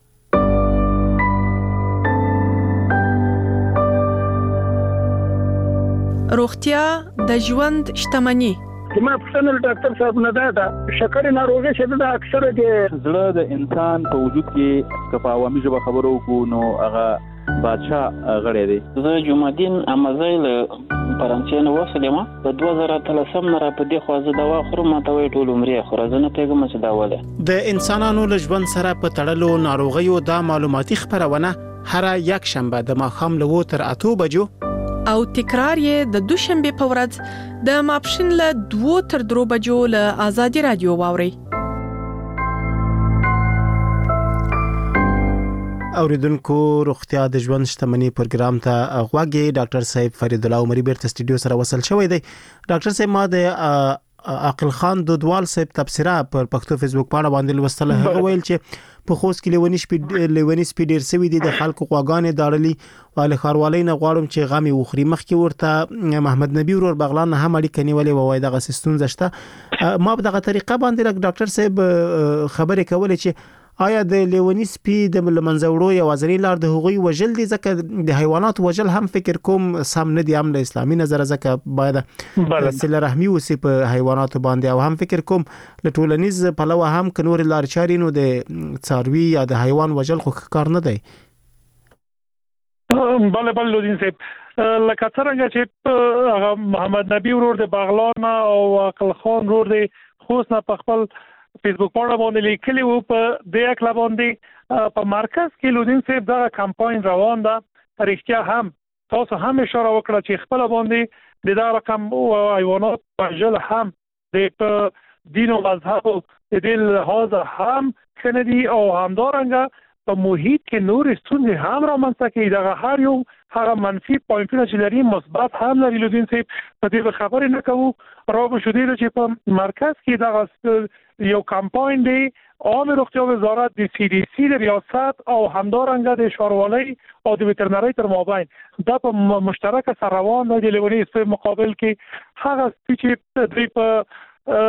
روغتیا د ژوند شتمنی. ما پښتنه ډاکټر صاحب نه دا شکر ناروغي چې دا اکثره د زړه د انسان په وجود کې کپا عوامي ژبه خبرو کو نو هغه بادشاہ غړی دی. زه جمعدین امازیل فرانسې نو وسلم په 2013 نه را په دې خوازه دوا خورم ته وی ټول عمرې خورزنه پیغام چې دا وله د انسانانو له ژوند سره په تړلو ناروغیو د معلوماتي خبرونه هر یک شنبه د ماخام له تر 8 بجو او تکرار یې د دوشنبه په ورځ د ماپښین له 2 تر 3 بجو له آزادي رادیو واوري. اوریدونکو روغتیا د ژوند شتمنی پروګرام ته غواګي ډاکټر صاحب فرید الله عمری بیرته سټډیو سره وصل شوی دی. ډاکټر صاحب ما د عاقل خان دودوال صاحب تبصره پر پښتو فیسبوک باندې لوستل هغه ویل چې په خوست کې لیونی سپي ډیر سوي دي د خلکو غواګانې داړلي وال خاروالۍ نه غواړم چې غامي وخري مخکې ورته محمد نبی ورور بغلان هم اړیکه نیولې وای دغه سیستم زشته ما په دغه طریقه باندې ډاکټر صاحب خبرې کولې چې آیا د لیونی سپي د منځوړو یا وزري لار د هغوی وجل دي ځکه د حیوانات وجل هم فکر کوم سم نه دي هم د اسلامي نظر ځکه باید صله رحمی وسی په حیوانات باندې او هم فکر کوم له ټولنیز پلوه هم کنور لار چاري نو د څاروي یا د حیوان وجل خو کار نه دی. بله لودین صاحب لکه څنګه چې محمد نبی ورور د بغلان او عاقل خان ورور د خوست نه په خپل فیسبوک باندې لیکلی وو په دې اکلا باندې په مرکز کې لودین صاحب دا کمپاین روان ده. رښتیا هم تاسو هم اشاره وکړه چې خپل باندې د دا رقم حیوانات وژل هم د دین او مذهب د دې لحاظ هم کندي او همدارنګه په محیط کې نور ستونزې هم رامنځته کوي. دغه هر یو هغه منفي پوینټونه چې لري مثبت هم لري. لودین صاحب په دې خبرې نه کوو را به شو چې په مرکز کې دغه یو کمپاین دی عام روغتیا وزارت د سی ډي سی د ریاست او همدارنګه د ښاروالۍ او د وترنرۍ تر مابین دا په مشترک سره روان دی. لیونی سپي مقابل کې هغه سپي چې دوی په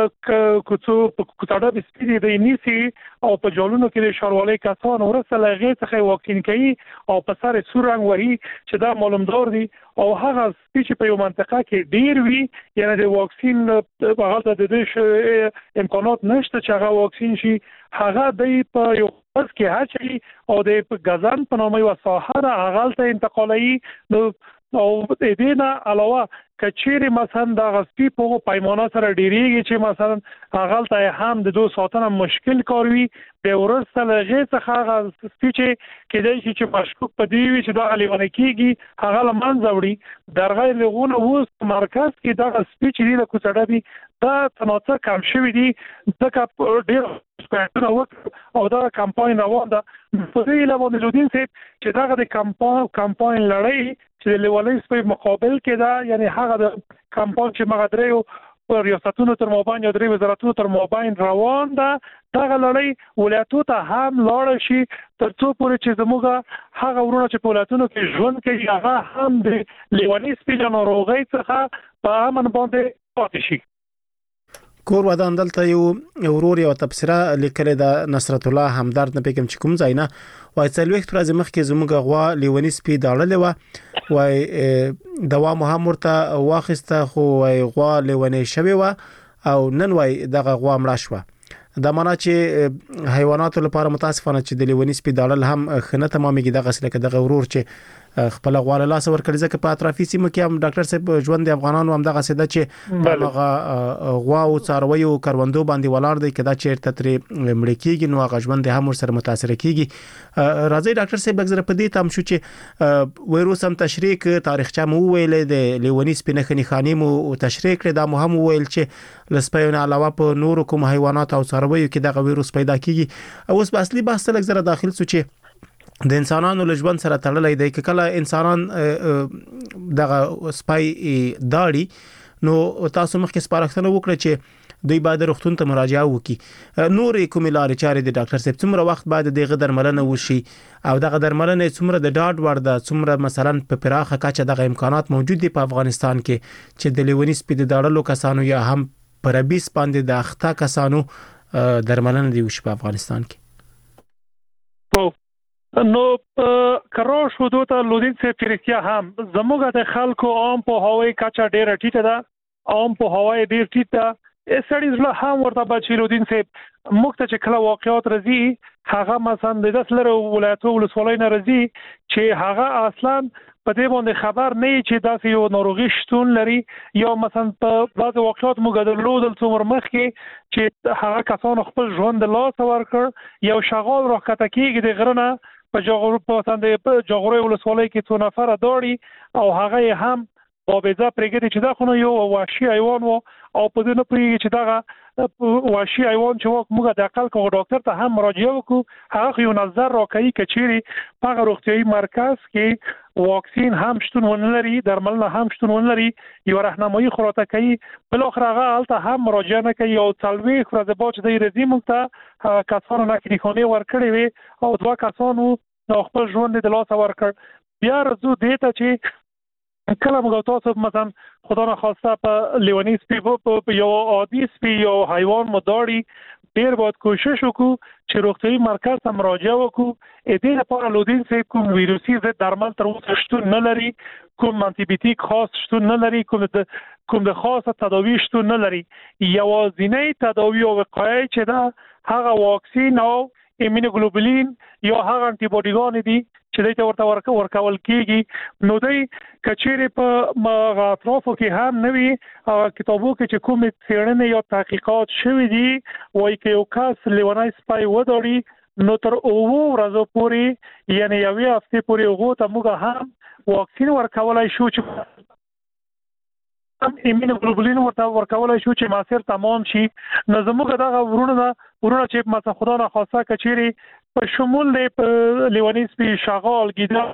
کوڅه د سپي د نیسی او په جالونو کې د ښاروالۍ کسان ورسره لغې څخه واکسین کوي او په سر سورنګ وهي چې دا معلومدار دي او هغه سپي چې په یو منطقه کې ډیر وي یعنی د واکسین په حالت د دې امکانات نشته چې هغه واکسین شي هغه د یو پس کې هڅي او د غزان په نامه یو ساحه د هغه ته انتقالي نو او د دې نه علاوه کچېری مثلا د غسپی په پیمانه سره ډیریږي چې مثلا هغه ته هم د 2 ساعتونو مشکل کاروي به ورسته لږه څخه هغه سپیچ کېدای شي چې مشکوک پدې وي چې دا لیونه کېږي هغه لمنځه وړي درغه لغونه وو مرکز کې دا سپیچ دی له کوڅړبي دا تناڅر کم شوی دی ځکه ډیر سپیچونه وکړ او دا کمپاین روان ده. په دې لاره لودین صاحب چې دا د کمپاین لړۍ چې د لیولې سپي مقابل کې دا یعنی هغه د کمپاین چې مغدریو پر ریاستونو تر مابین یا درې وزارتونو تر مابین روان ده دغه لړۍ ولایتونو ته هم لاړ شي تر څو پورې چې زموږ هغه ورونه چې په ولایتونو کې ژوند کوي هغه هم د لیونی سپي له ناروغۍ څخه په امن باندې پاتې شي. کور ودان دلته یو ورور یو تبصره لیکلې د نصرت الله همدرد نه پکم چې کوم ځای نه وای څلويخت ورځې مخکې زموږ غوا لیونی سپي داړلې و وای دوا مو هم ورته واخسته خو وای غوا لیونی شوی و او نن وای دغه غوا مړه شو دا معنا چې حیواناتو لپاره متاسفانه چې د لیونی سپي داړل هم خنه تمامېږي دغه سره دغه ورور چې خپل غواړه لاس ورکړي ځکه په اطرافي سیمو کې هم ډاکټر صاحب ژوند د افغانانو هم دغه سده چې هغه غوا او څاروي او کروندو باندې ولاړ دی کدا چې ترې مړ کېږي نو هغه ژوند هم سره متاثر کیږي. راځي ډاکټر صاحب لږ په دې تام شو چې وایروس هم تشریح تاریخچه مو ویلې د لیونی سپینه خني خاني مو تشریح کړ دا مهم ویل چې لسپیونه علاوه په نور کوم حیوانات او څاروي کې دغه وایروس پیدا کیږي. اوس په اصلي بحث لږ زره داخل سو چې د انسانانو له ژوند سره تړلې دی کله انسانان دغه سپای داړي نو تاسو مخکې سپارښتنه وکړه چې دوی باید روغتون ته مراجعه وکړي نور کومې لارې چارې د ډاکټر صاحب څومره وخت بعد دغه درملنه وشي او دغه درملنه څومره د ډاډ وړ ده څومره مثلا په پراخه کچه دغه امکانات موجود دي په افغانستان کې چې د لیونی سپي د داړلو کسانو یا هم پر 20 باندې د اخته کسانو درملنه دی وشي په افغانستان کې. نو کرو شو دوته لودین سه فرستیا هم زموږه د خلکو عام په هوای کچا ډیره ټیټه ده عام په هوای ډیر ټیټه ده سړي زله هم ورته بچی لودین سه مخته چې کله واقعیت راځي هغه مثلا د دسلره ولایتو ولسوالۍ نه راځي چې هغه اصلا په دې باندې خبر نه چې دا یو ناروغي شتون لري یا مثلا په بعض واقعیت موږ درلودل څومره مخکې چې هغه کسانو خپل ژوند لاس ورکړ یو شغال راکته کېږي د غرنه په جغوري ولسوالۍ کې څو نفر داړي او هغه هم بابزه پرګدي چې دا خو یو وحشي حیوان وو او په دې نه پوهیږي چې دا وحشي حیوان چې موږ د عقل کو ډاکټر ته هم مراجعه وکړو هغه یو نظر راکړي کچيري په روغتيایي مرکز کې واکسین هم شتون ونلري درملنه هم شتون ونلري یو راهنمایي خراته کوي بل اخر هغه الته هم مراجعه نه کوي او څلوي خرازه باج د رزي مونږ ته کسانو نه کې خوني ورکړي وي او دوا کسانو نو خپل ژوند د لاس ورکړ بیا رزو دیته چې کله موږ تاسو مثلا خدای نه خواسته په لیونی سپي په یو عادي سپي یو حیوان مداري ډیر باید کوشش وکړو چې روغتيایي مرکز ته مراجعه وکړو اې دې لپاره لودین سه کوم ویروسي ضد درمل تر اوسه شتون نه لري کوم انټي بیوټیک خاص شتون نه لري کوم د خاصه تداوی شتون نه لري یوازینی تداوی او وقایع چې دا هغه واکسین او ایمونوګلوبولین یا هغه انټي باډیګان دي چې دوی ته ورته ورکول کیږي نو دوی کچېره په اطرافو کې هم نوي کتابو کې چې کوم څېړنې یا تحقیقات شوي دي وایي چې یو کس لیونی سپای وداړي نو تر 9 ورځې پورې یعنی یوې هفتې پورې هغه ته موږ هم واکسین ورکولای شو چې ایمونوګلوبولین ورکولای شو چې ماسیر تمام شي نو زموږ دغه ورونه چې مثلا خدای نه خواسته کچېری په شمول د لیونی سپي شغال ګیدړ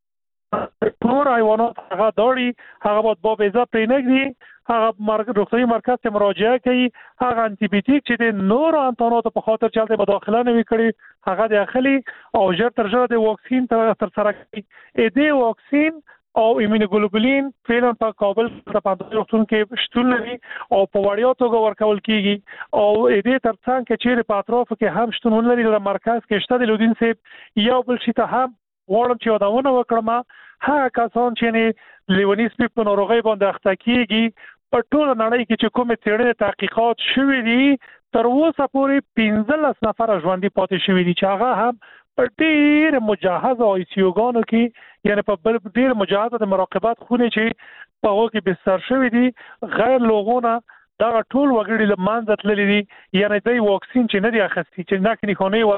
ټول حیوانات هغه داړي هغه باید بابزه پرېنګي هغه روغتيایي مرکز ته مراجعه کوي هغه انټي بیوټیک چې د نور انتاناتو په خاطر چلته په داخله نه وکړي هغه داخلي او ژر تر ژره د واکسین تر سره کوي اې دې واکسین او ایمونوګلوبولین فعلا په کابل په پاندوز روغتون کې شتون لري او په وړیا توګه ورکول کیږي او دې ترڅنګ کې چې په اطرافو کې هم شتون لري د مرکز کې شته د لودین سیب یو بل شي ته هم غواړم چې وداونه وکړم هغه کسان چې نه لیونی سپي په ناروغي باندې اخته کیږي په ټول نړۍ کې چې کومې څېړنې تحقیقات شوي دي تر اوسه پورې 15 نفر ژوندي پاتې شوي دي چې هغه هم په ډېر مجهز آی سی یو ګانو کې یعنی په ډېر مجهز د مراقبت خونه چې په هغه کې بستر شوی دي غیر لوغونه دا ټول وګړي له منځ تللي دي یعنی د واکسین چې نه دی اخیستي چې نه کني خونه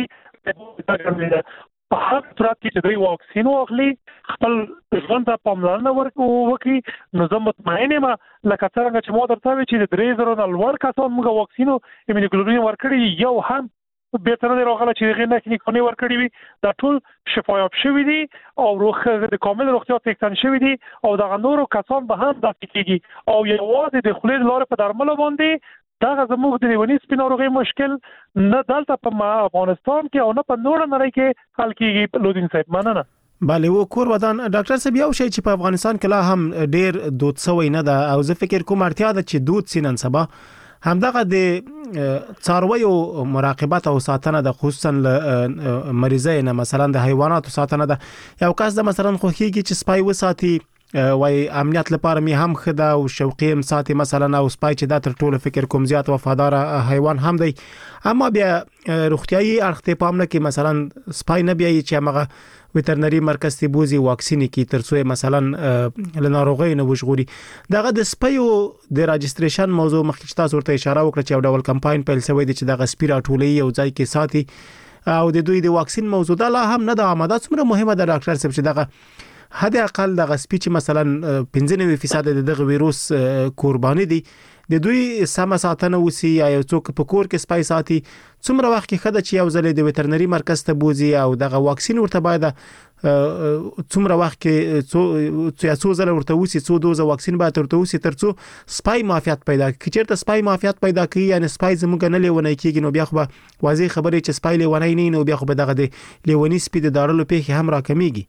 ورکړي په هر صورت کې چې دوی واکسین واخلي خپل ژوند ته پاملرنه وکړي نو زه مطمئن یم لکه څنګه چې ما درته ویل چې د 3000 نه لوړ کسان موږ واکسین او ایمونوګلوبولین ورکړي یو هم بیرته نه راغله چې هغه نه کلینیکونه ورکړي وي دا ټول شفایاب شوی دي او د کامل روغتیا څښتن شوی دي او د نورو کسان به هم داسې کیږي او یوازې د خولې لارې په درملو باندې دا زموږ د لیونی سپي ناروغۍ مشکل نه دلته په افغانستان کې او نه په نور نړۍ کې حل کیږي. لودین صاحب مننه. بله و کور ودان ډاکټر صاحب یو شی چې په افغانستان کې لا هم ډیر دود سوی نه ده او زه فکر کوم اړتیا ده چې دود سینن سبا همدغه د څارویو مراقبت او ساتنه د خصوصا مریضۍ نه مثلا د حیواناتو ساتنه ده. یو کس د مثلا خوخیږي چې سپای وساتي وای امنیت لپاره می هم خدا او شوقي هم ساتي مثلا او سپای چې د تر ټولو فکر کوم زیات وفادار حیوان هم دی اما بیا روغتيایي اړخ ته پام نه کې مثلا سپای نه بیا چې هغه ویټرنری مرکز ته بوزي واکسین کی ترڅو مثلا لناروغي نه وشغوري دغه د سپیو د راجستریشن موضوع مخکې تاسو ورته اشاره وکړه چې یو ډول کمپاین پیل شوی دی چې دغه سپیرا ټولې یو ځای کې ساتي او د دوی د واکسین موضوع دا لا هم نه د آماده څومره مهمه ده ډاکټر صاحب چې دغه حد اقل دغه سپیچ مثلا 95% دغه وایروس قرباني دي د دوی سم ساتنه وسی یا یو څوک په کور کې سپای ساتي څومره وخت کې خدای چې یو ځل د ویټرنری مرکز ته بوزي او دغه واکسین ورته باید څومره وخت کې څو ځله ورته وسی څو دوزه واکسین باید ورته وسی ترڅو سپای معافیت پیدا کړي چیرته سپای معافیت پیدا کوي یعنی سپای زموږ نه لیونی کیږي نو بیا خو واضح خبرې چې سپای لیونی نه نو بیا خو به دغه د لیونی سپید دارلو پیخي هم راکمیږي.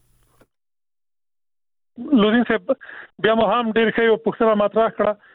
لودین صاحب بیا مو هم ډیر ښه یو پوښتنه مطرح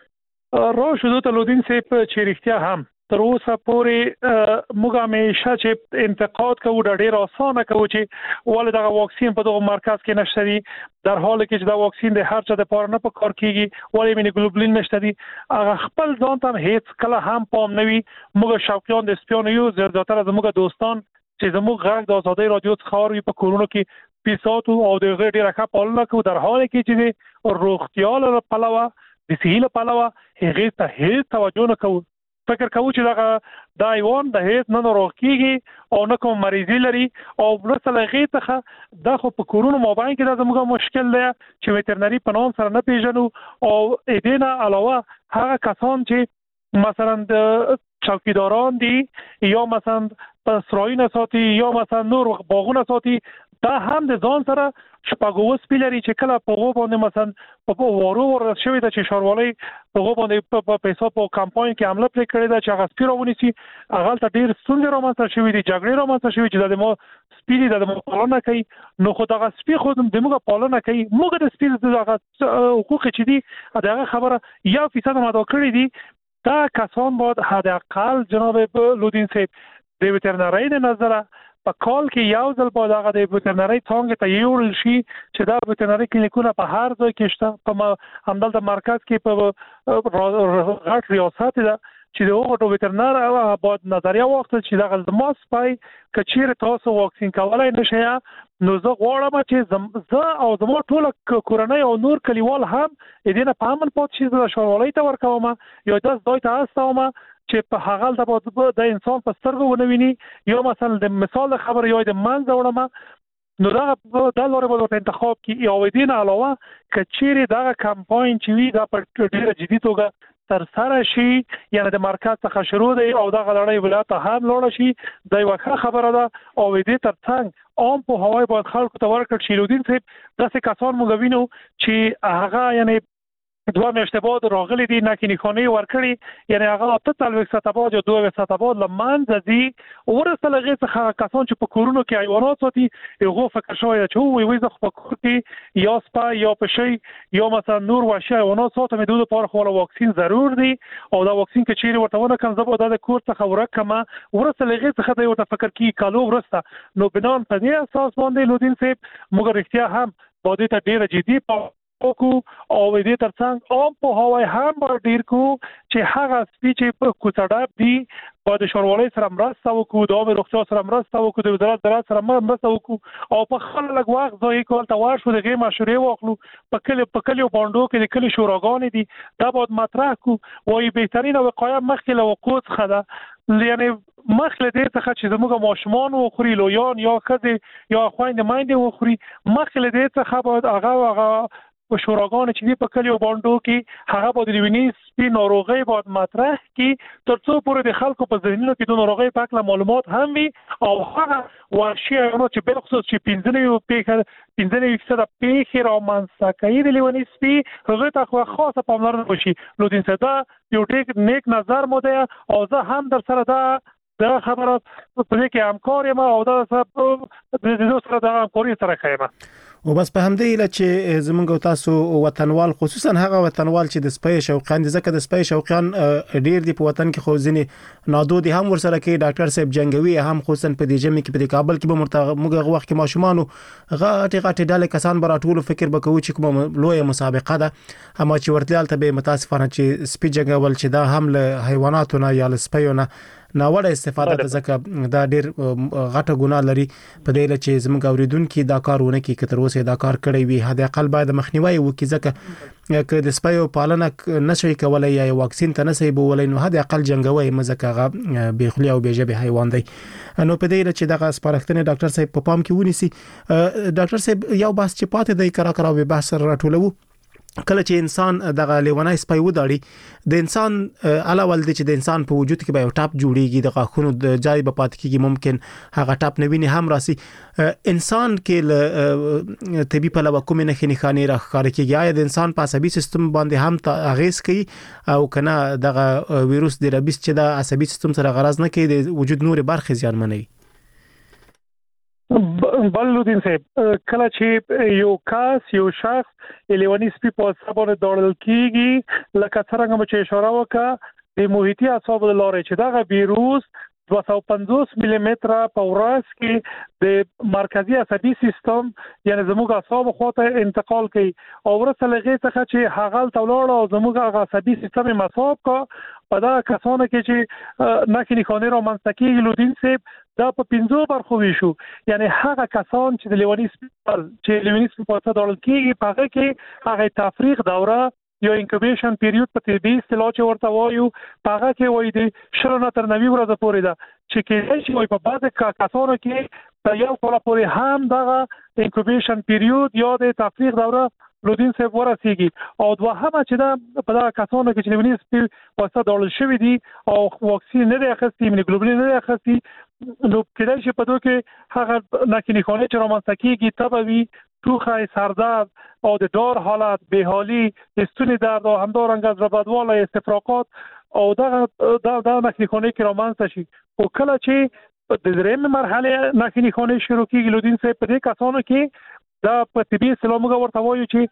کړه را شو ته لودین صاحب چې رښتیا هم تر اوسه پورې موږ همیشه چې انتقاد کوو د ډیر اسانه کوو چې ولې دغه واکسین په دغه مرکز کې نشته دي در حالی کې چې دا واکسین د هر چا د پاره نه په کار کیږي ولې ایمونوګلوبولین نشته دي هغه خپل ځان ته هیڅ کله هم پام نه وي. موږ شوقیان د سپیانو یو زیاتره زموږ دوستان چې زموږ غږ د آزادۍ رادیو څخه اوري په کورونو کې پیساتو او د غیر ډیره ښه پالنه کوو در حالی کې چې د روغتیا له پلوه د صحي له پلوه هغې ته هیڅ توجه نه کوو. فکر کوو چې دغه د حیوان د هیڅ نه ناروغ کیږي او نه کوم مریضي لري او وروسته له هغې څخه دا خو په کورونو مابین کې دا زموږ مشکل دی چې ویټرنري په نام سره نه پیژنو او دې نه علاوه هغه کسان چې مثلا د چوکیداران دي یا مثلا په سرایونه ساتي یا مثلا نور باغونه ساتي دا هم د ځان سره شپږ سپی لري چې کله په غو باندې مثلا په وارو ور شوی د چې شاروالۍ په غو باندې په پیسو په کمپاین کې عمله پرې کړی دا چې هغه سپی راونیسي هغه ته ډیر ستونزې رامنځته شوې دي جګړې رامنځته شوې چې د مو سپی د مو پالنه کوي نو خو دغه سپی خو د موږ پالنه کوي موږ د سپی دغه حقوق چې دي دغه خبره 1% ماده کړی دي دا کسان باید حد اقل جناب لودین صاحب د ویټرنری د نظره په کال کې یو ځل په دغه د ویټرنری څنګه ته یو شي چې دا ویټرنری کلینیکونه په هر ځای کې شته په همدلته مرکز کې په غټ ریاست ده چې د هغو ویټرنر باید نظریه واخلي چې دغه زما سپای کچیر تاسو واکسین کولای نشئ نو زه غواړم چې زه او زما ټول کورنۍ او نور کلیوال هم دې نه پامن پات شي د شوالۍ ته ورکوم یا د دوی ته استوم چې په هغه د انسان په سترګو ونویني یا مثلا د مثال خبر یا د منځ وړم نو دا د لوري په انتخاب کې یو دین علاوه کچېری دا کمپاین چې وی دا په ډیره جدي توګه تر سره شي یعنی د مرکز څخه شروع دی او دا غلړی ولایت هم لوړ شي دا یو ښه خبره ده او دې ترڅنګ عام په هوای باید خلکو ته ورکړ شي. لودین صاحب داسې کسان موږ وینو چې هغه یعنی دوه میاشتې بعد راغلي دي نکینیخانه ورکړي یعنی هغه 43 بعد یا 2 بعد لمنځ دي ورسته لغې څخه کسان چې په کورونو کې حیوانات ساتي هغه فکر شوی چې وي زه په کور کې یا سپا یا پشي یا مثلا نور وحشي حیوانات ساتم د دوی لپاره خو واکسین ضرور دی او دا واکسین کې چیرې ورته ونه کوم زبر د کور څخه ورکم ورسته لغې څخه د یو فکر کې کالو ورسته نو بنان په دې اساس باندې لودین صاحب موږ رښتیا هم باید ته ډیر جدي او دې ترڅنګ عام په هوای هم ډیر کو چې هغه سپیچ په کوڅړاب دی په د شوروالۍ سره مرسته وکړو د عامه روغتیا سره مرسته وکړو د وزارت زراعت سره مرسته وکړو او په خپل لږ وخت ځای کول ته ورشو د مشورې واخلو په کلیو باندې کې د کلی شوراګانې دي دا باید مطرح کو وایي بهترینه وقایه مخکې له وقوع څخه ده یعنی مخکې دې څخه چې زموږ ماشومان وخوري لویان یا ښځې یا خویندې میندې وخوري مخکې دې څخه باید هغه په شوراګانو چې دی په کلیو باندې کې هغه په د لیونی سپي ناروغي باید مطرح کې ترڅو پورې د خلکو په ذهنونو کې د ناروغي په اړه معلومات هم وي او هغه وحشي حیوانات چې بل خصوص چې 15% پیښې رامنځته کوي د لیونی سپي هغه ته خاصه پاملرنه وشي. نو د انسان یو نیک نظر مو دی او زه هم در سره دا خبره په دې کې همکار یم او دا سره د همکاري سره خیمه. او بس په همدې اله چې زمونږ تاسو وطنوال خصوصا هغه وطنوال چې د سپي شوقیان دي ځکه د سپي شوقیان ډیر دي په وطن کې خو ځینې نادودي هم ورسره کې ډاکټر صاحب جنگوي هم خصوصا په دې جمع کې په کابل کې به موږ وخت کې ماشومان غاټي ډاله کسان براټول فکر وکوي چې کومه لویه مسابقه ده اما چې ورتلال ته به متاسفانه چې سپي جنگول چې دا هم له حیواناتو نه یا له سپیونه ناوړه استفاده ده ځکه دا ډیر غټه ګناه لري په دې لچې زموږ اوریدونکو دا کارونه کې کتر اوسه دا کار کړی وي هدا اقل باید مخنیوي وکړي ځکه که د سپیو پالنه نشي کولای یا واکسین ته نشي بولای نو هدا اقل جنگوي مزکه بخلی او بجبه حیوان دی. نو په دې لچې دغه سپارښتنه ډاکټر صاحب په پام کې ونیسي. ډاکټر صاحب یو بحث چې پاتې دی کرا به بحث راټولو کله چې انسان دغه لیونای سپي وداړي د انسان علاوه د انسان په وجود کې به یو ټاپ جوړیږي د غاښونو د جای په پات کېږي ممکن هغه ټاپ نوینه هم راسي انسان کې طبي په لور کومه نه خاني راخاره کېږي یا د انسان په عصبي سیستم باندې هم اغیز کوي او کنه دغه وایروس د ربیس چې د عصبي سیستم سره غرض نه کوي د وجود نور برخه زیانمنوي. بلودین صاحب کله چې یو شخص لیونی سپي په سبب دړل کیږي لکه څنګه چې اشاره وکړه د محیطي اعصابو لارې چې دا ویروس 250 ملي متره په ورځ کې د مرکزی عصبي سیستم یعنی زموږ اعصاب خواته انتقال کوي او ورته لږه څه چې هغه تولور او زموږ عصبي سیستم مساوب کا په دا کسانو کې چې ناکینی خانه را منځکي لودین صاحب دا په 15 برخو ویشو یعنی هغه کسان چې د لیونی سپي په څیر ډول کېږي په هغه کې هغه تفریق دوره یو انکوبیشن پیریود په طبي اصطلاح چې ورته وایو په هغه کې وایي د 90 تر 90 ورځې پورې ده چې کې وایي په بعض کسانو کې په یو کال پورې هم دغه انکوبیشن پیریود یا د تفریق دوره لودین صاحب ورسیږي او دوهمه چې دا په دغه کسانو کې چې لیونی سپي په څیر ډول شوی دي او واکسین نه دی اخیستی ایمونوګلوبولین نه دی اخیستی نو کله چې په دوه کې هغه ناکینی خانه چې رامنځته کیږي تبوي ټوخه سردرد او د دار حالت بهالي استونی درد او همدارنګ از بدواله استفراغات او دا ناکینی خانه کې رامنځته شي او کله چې د درېم مرحله ناکینی خانه شروع کیږي لودین صاحب په دې کسانو کې دا په طبي اصطلاح موږ ورته وایو چې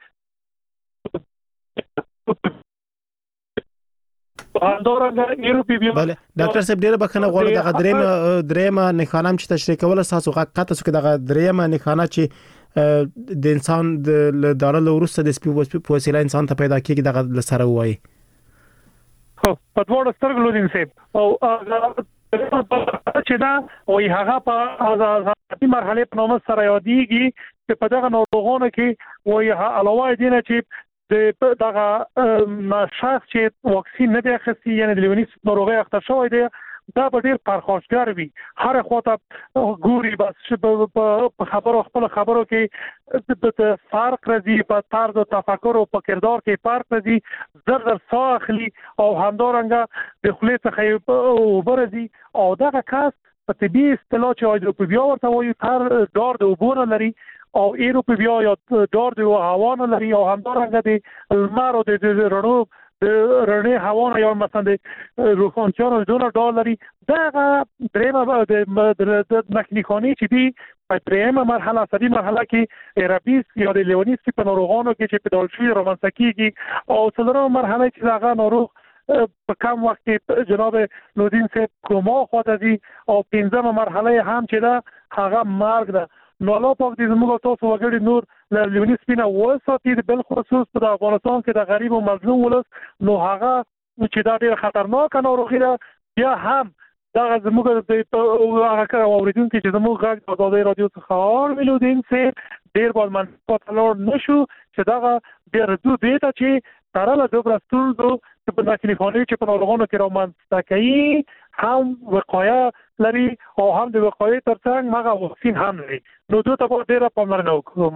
بله ډاکټر صاحب ډیره بخنه غواړم دغه درېمه نښانه چې تشریح کول تاسو غاټه څه دغه درېمه نښانه چې د انسان د دارل ورسته د سپي په وسیله انسان ته پیدا کیږي دغه سره وایي په دوه سترګو لودین صاحب او چې دا وایي هغه په ازادي مرحله په نوم سره یادېږي چې په دغه ناروغانو کې وایي علاوه دې نه چې دغه شخص چې واکسین نه دی اخیستی یعنی د لیونی ناروغي اخته شوی دی دا به ډیر پرخاشګر وي هر خواته ګوري بس په خبرو خپل خبرو کې د فرق راځي په طرز تفکر او په کردار کې فرق راځي زر ساه اخلي او همدارنګه د خولې څخه وبرزي او دغه کس په طبي اصطلاح چې هایدروفوبیا ورته وایي تر دار د اوبو لري او ایروفوبیا یا دار د هوا نه لري او همدارنګه د لمر او د رڼو رڼې هوا یا مثلا د روښانتیانو دونه ډالري دا درېمه د ناکینی خانه چې دی په درېمه مرحله سدي مرحله کې ربیس یا د لیونی سپي په ناروغانو کې چې په ډول شي رامنځته کیږي او څلورمه مرحله چې هغه ناروغ په کم وخت کې جناب لودین صاحب کوما خواته دي او پنځمه مرحله هم چې دا هغه مرګ ده نو الله پاک دې زموږ تاسو وګړي نور له لیونی سپینه وساتي بل خصوص په افغانستان کې د غریب او مظلوم ولس نو هغه چې دا ډېر خطرناک ناروغي ده بیا هم دا زموږ د هغه اوریدونکو چې زموږ غږ د آزادۍ رادیو څخه اورېدل سي ډېر باید منفعت لور نشو چې دا ډېر دې ته چې ترله دوبره ستونزو چې په ناکینی خانه چې په ناروغانو کې رامنځته کوي هم وقایه لري او هم د وقایې ترڅنګ هغه واکسین هم لري نو دوی ته ډېره پاملرنه وکړو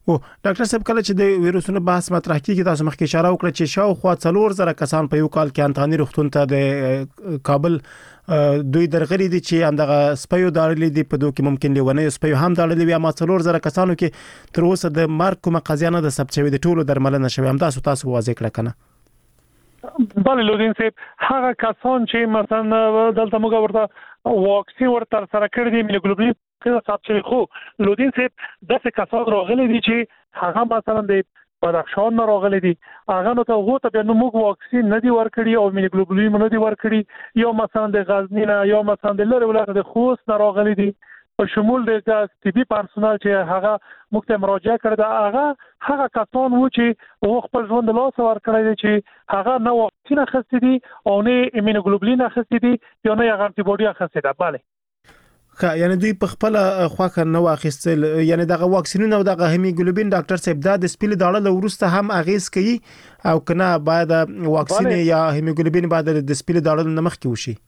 او ډاکټر صاحب کله چې د ویروسونو بحث مطرح کیږي تاسو مخکې اشاره وکړه چې شاوخوا 4,000 کسان په یو کال کې انتاني روغتون ته د کابل دوی درغلي دي چې همدغه سپیو داړلې دي په دوه کې ممکن لیونه سپیو هم داړلې وي اما 4,000 کسانو کې تر اوسه د مرګ کومه قضیه نه د ثبت شوی د ټولو درملنه شوی هم تاسو واضح کړه کنه بله لودین صاحب هغه کسان چې مثلا دلته موږ ورته واکسین ورته سره کړی دی میلوګلوبین کې ثبت شوی خو لودین صاحب دغه کسان راغلي دي چې هغه مثلا د بدخشان نه راغلي دي هغه نو ته وو ته بیا موږ واکسین نه دی ورکړي او میلوګلوبین نه دی ورکړي یا مثلا د غزنی نه یا مثلا د لری ولایت د خوست نه راغلي دي په شمول د طبي پرسونل چې هغه موږ ته مراجعه کړې ده هغه کسان وو چې هغه خپل ژوند له لاسه ورکړی دی چې هغه نه واکسین اخیستی دي او نه ایمونوګلوبولین اخیستی دي یا نه هغه انټي باډي اخیستی ده bale یعنی دوی په خپل خواخه نه واخیستل یعنی دغه واکسینونه او دغه هیموګلوبین ډاکټر صاحب دا د سپیل داړه ورسته هم اغیز کوي او کنه باید واکسین یا هیموګلوبین باید د سپیل داړه نه مخکې وشي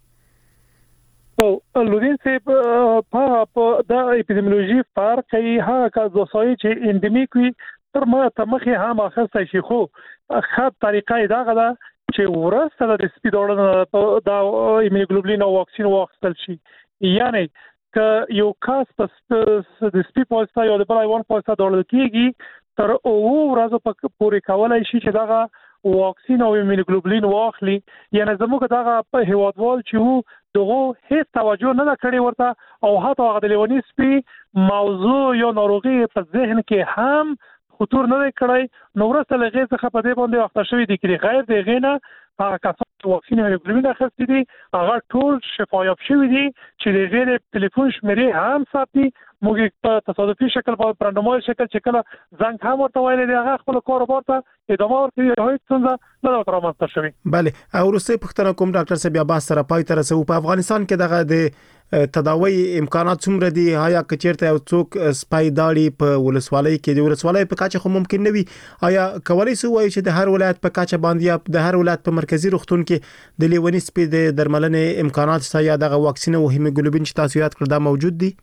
او لودین صاحب په د اپیدمیولوژي فرق کوي هغه ځای چې اندمیک وي تر ما ته مخې هم اخیستی شي خو ښه طریقه یې دغه ده چې ورسته د سپي داړه د ایمونوګلوبولین او واکسین واخیستل شي یعنی که یو کس د سپي په واسطه یا د بل حیوان په واسطه داړل کېږي تر اوه ورځو پورې کولی شي چې دغه واکسین او ایمونوګلوبولین واخلي یعنی زموږ دغه هیوادوال چې وو دغه هیڅ توجه نه کړی ورته او حتی هغه د لیونی سپي موضوع یا ناروغي په ذهن کې هم خطور نه کړی نو ورسته لږه څخه په دې باندې وخت شوی دی چې غیر دغه نه هغه کسان چې واکسین ایمونوګلوبولین اخیستی دي هغه ټول شفایاب شوی دي چې د غیر ټلیفون شمیرې هم ساتي موږ په تصادفي شکل په پرندموي شکل چې کله زنګ هم ورته ویل دی هغه خپل کاروبار ته ادامه ورکوي هیڅ څنګه نه راوړل شوی bale او روسي پښتنه کوم ډاکټر صاحب بیا سره پای تر سو په افغانستان کې دغه د تداوی امکانات څومره دي آیا کچیرته او څوک سپای داړي په ولسوالۍ کې د ولسوالۍ په کاچه خو ممکن نه وي آیا کولی سو وایي چې د هر ولایت په کاچه باندې یا د هر ولایت په مرکزی روغتون کې د لیونی سپي د درملنې امکانات شته یا د واکسین او هیموګلوبین چې تاسو یاد کړل دا موجود دي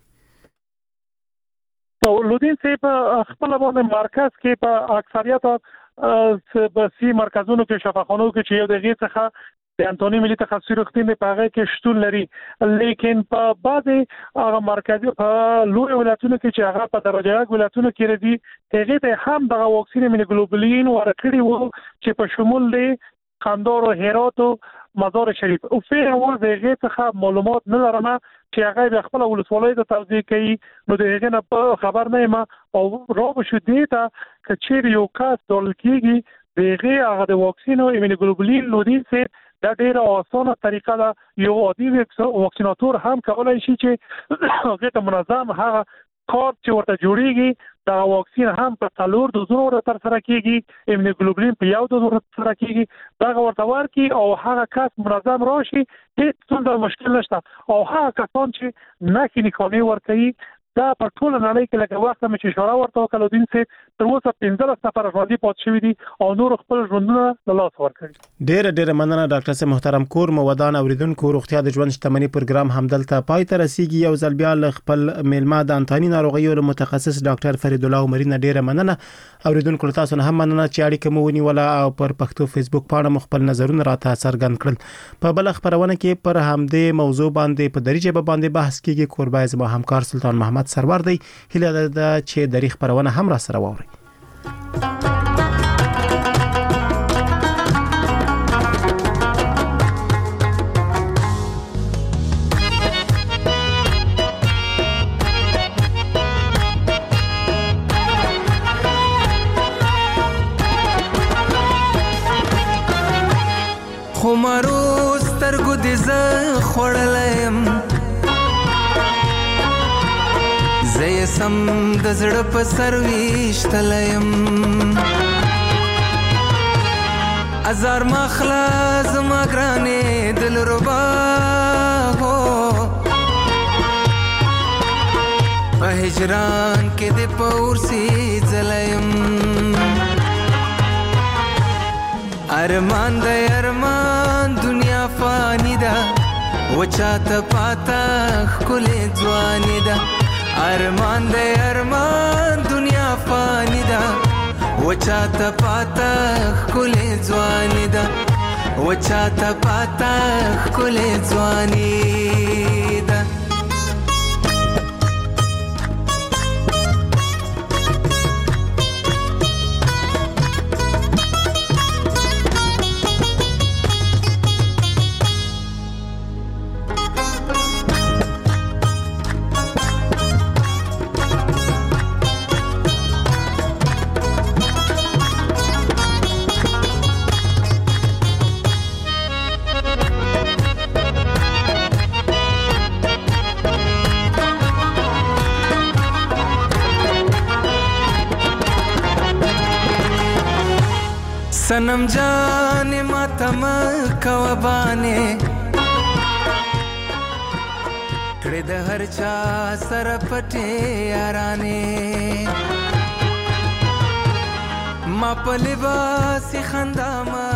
او لودین صاحب خپل باندې مرکز کې په اکثریت بسی مرکزونو کې شفاخانو کې چې یو دغه څخه د انټونی ملي تخصصي روغتون په هغه کې شتون لري لیکن په بعضي هغه مرکزي په لوی ولایتونو کې چې هغه په درجه یک ولایتونو کې ردي هغه ته هم د واکسین ایمونوګلوبولین ورکړي وو چې په شمول دی قندهار او هرات او مزار شریف او فعلا ورغه څخه معلومات نه لرم چې هغه خپل ولسوالۍ ته توضیح کوي نو دغه نه خبر نه ما او را بشو دیتا چې یو کس دول کېږي دغه هغه د واکسین او ایمونوګلوبولین لودین سي دا ډیره اسانه طریقه ده یو عادي واکسیناتور هم کولای شي چې هغه ته منظم هغه کار چې ورته جوړیږي دا واکسین هم په څلور دوزونو ورته تر سره کیږي ایمونوګلوبولین په یو دوز ورته سره کیږي دا ورته ورکی او هغه کس منظم راشي هیڅ څه مشکل نشته او هغه کسان چې نه کلینیکونه ورکوي دا په ټول نړۍ کې لکه وخت چې اشاره ورته وکړو دین سي تر اوسه 15 نفر ژوندۍ پات شوی دي او نور خپل ژوندونه له لاس ورکړي ډېر مننه ډاکټر صاحب محترم کور مودان اوریدونکو روغتیا د ژوند شتمنۍ پروګرام همدلته پای ته رسیدي یو ځل بیا خپل میلمه د انټونی ناروغیو متخصص ډاکټر فرید الله عمري نه ډېر مننه اوریدونکو تاسو نه هم مننه چې اړیکه مو ونیوله او پر پښتو فیسبوک باندې خپل نظرونه راته څرګند کړل په بل خبرونه کې پر همدې موضوع باندې په دریجه باندې بحث کیږي قربای زما همکار سلطان محمد سرور دی هله د چې د ریخ پرونه هم را سره ووري خمارو سترګو دې ز خړلم زه سم د زړه په سر ویشتلم ازار مخلا زما ګرانې دل ربا هو په هجران کې د پورسي ځلم ارمان د ارمان دنیا فانی ده وچاته پاتا خلې ځواني ده ارمان دے ارمان دنیا فانی دا وچاته پاتا خلې ځواني دا وچاته پاتا خلې ځواني دا सनम जाने मातम कवबाने कड़े द हर चा सर पटे याराने मा पलिबासी खंदा मा